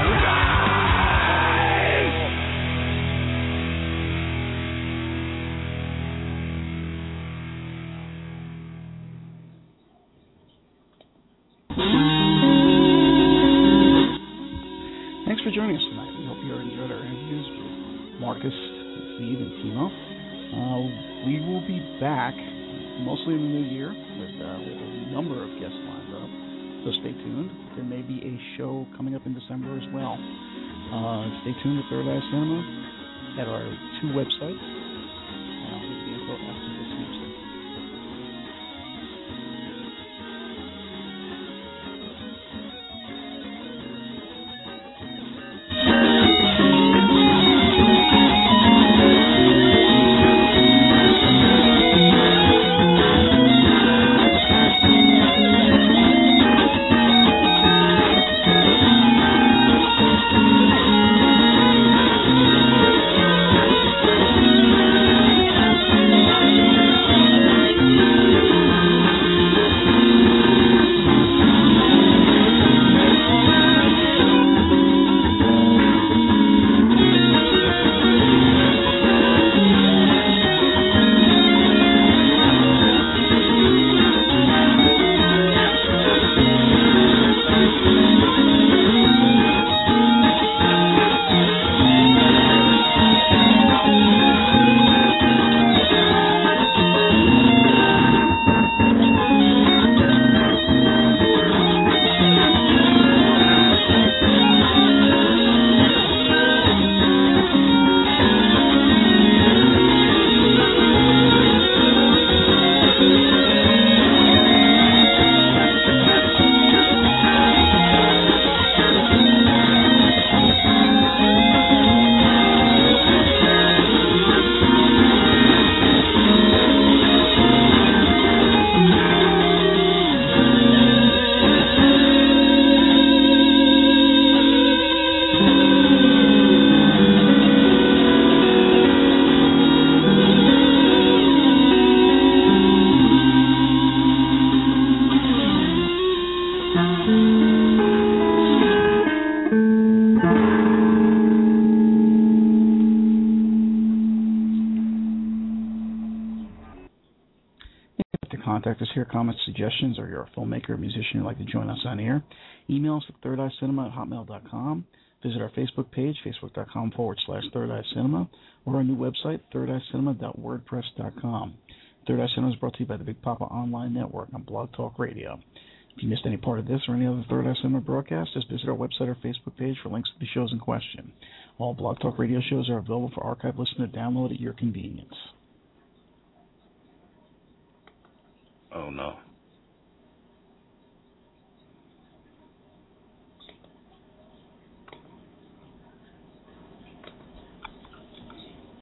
arise. Thanks for joining us tonight. We hope you enjoyed our interviews with Marcus, Steve, and Timo. Uh, we will be back mostly in the new year with, uh, with a number of guests lined up, so stay tuned. There may be a show coming up in December as well. Uh, stay tuned to Third Eye Cinema at our two websites, and I'll give the info after this music. Contact us here, comments, suggestions, or you're a filmmaker or musician who'd like to join us on air. Email us at third eye cinema at hotmail dot com. Visit our Facebook page, facebook.com forward slash Third Eye Cinema, or our new website, third eye cinema dot wordpress dot com. Third Eye Cinema is brought to you by the Big Papa Online Network on Blog Talk Radio. If you missed any part of this or any other Third Eye Cinema broadcast, just visit our website or Facebook page for links to the shows in question. All Blog Talk Radio shows are available for archive listening to download at your convenience. Oh, no.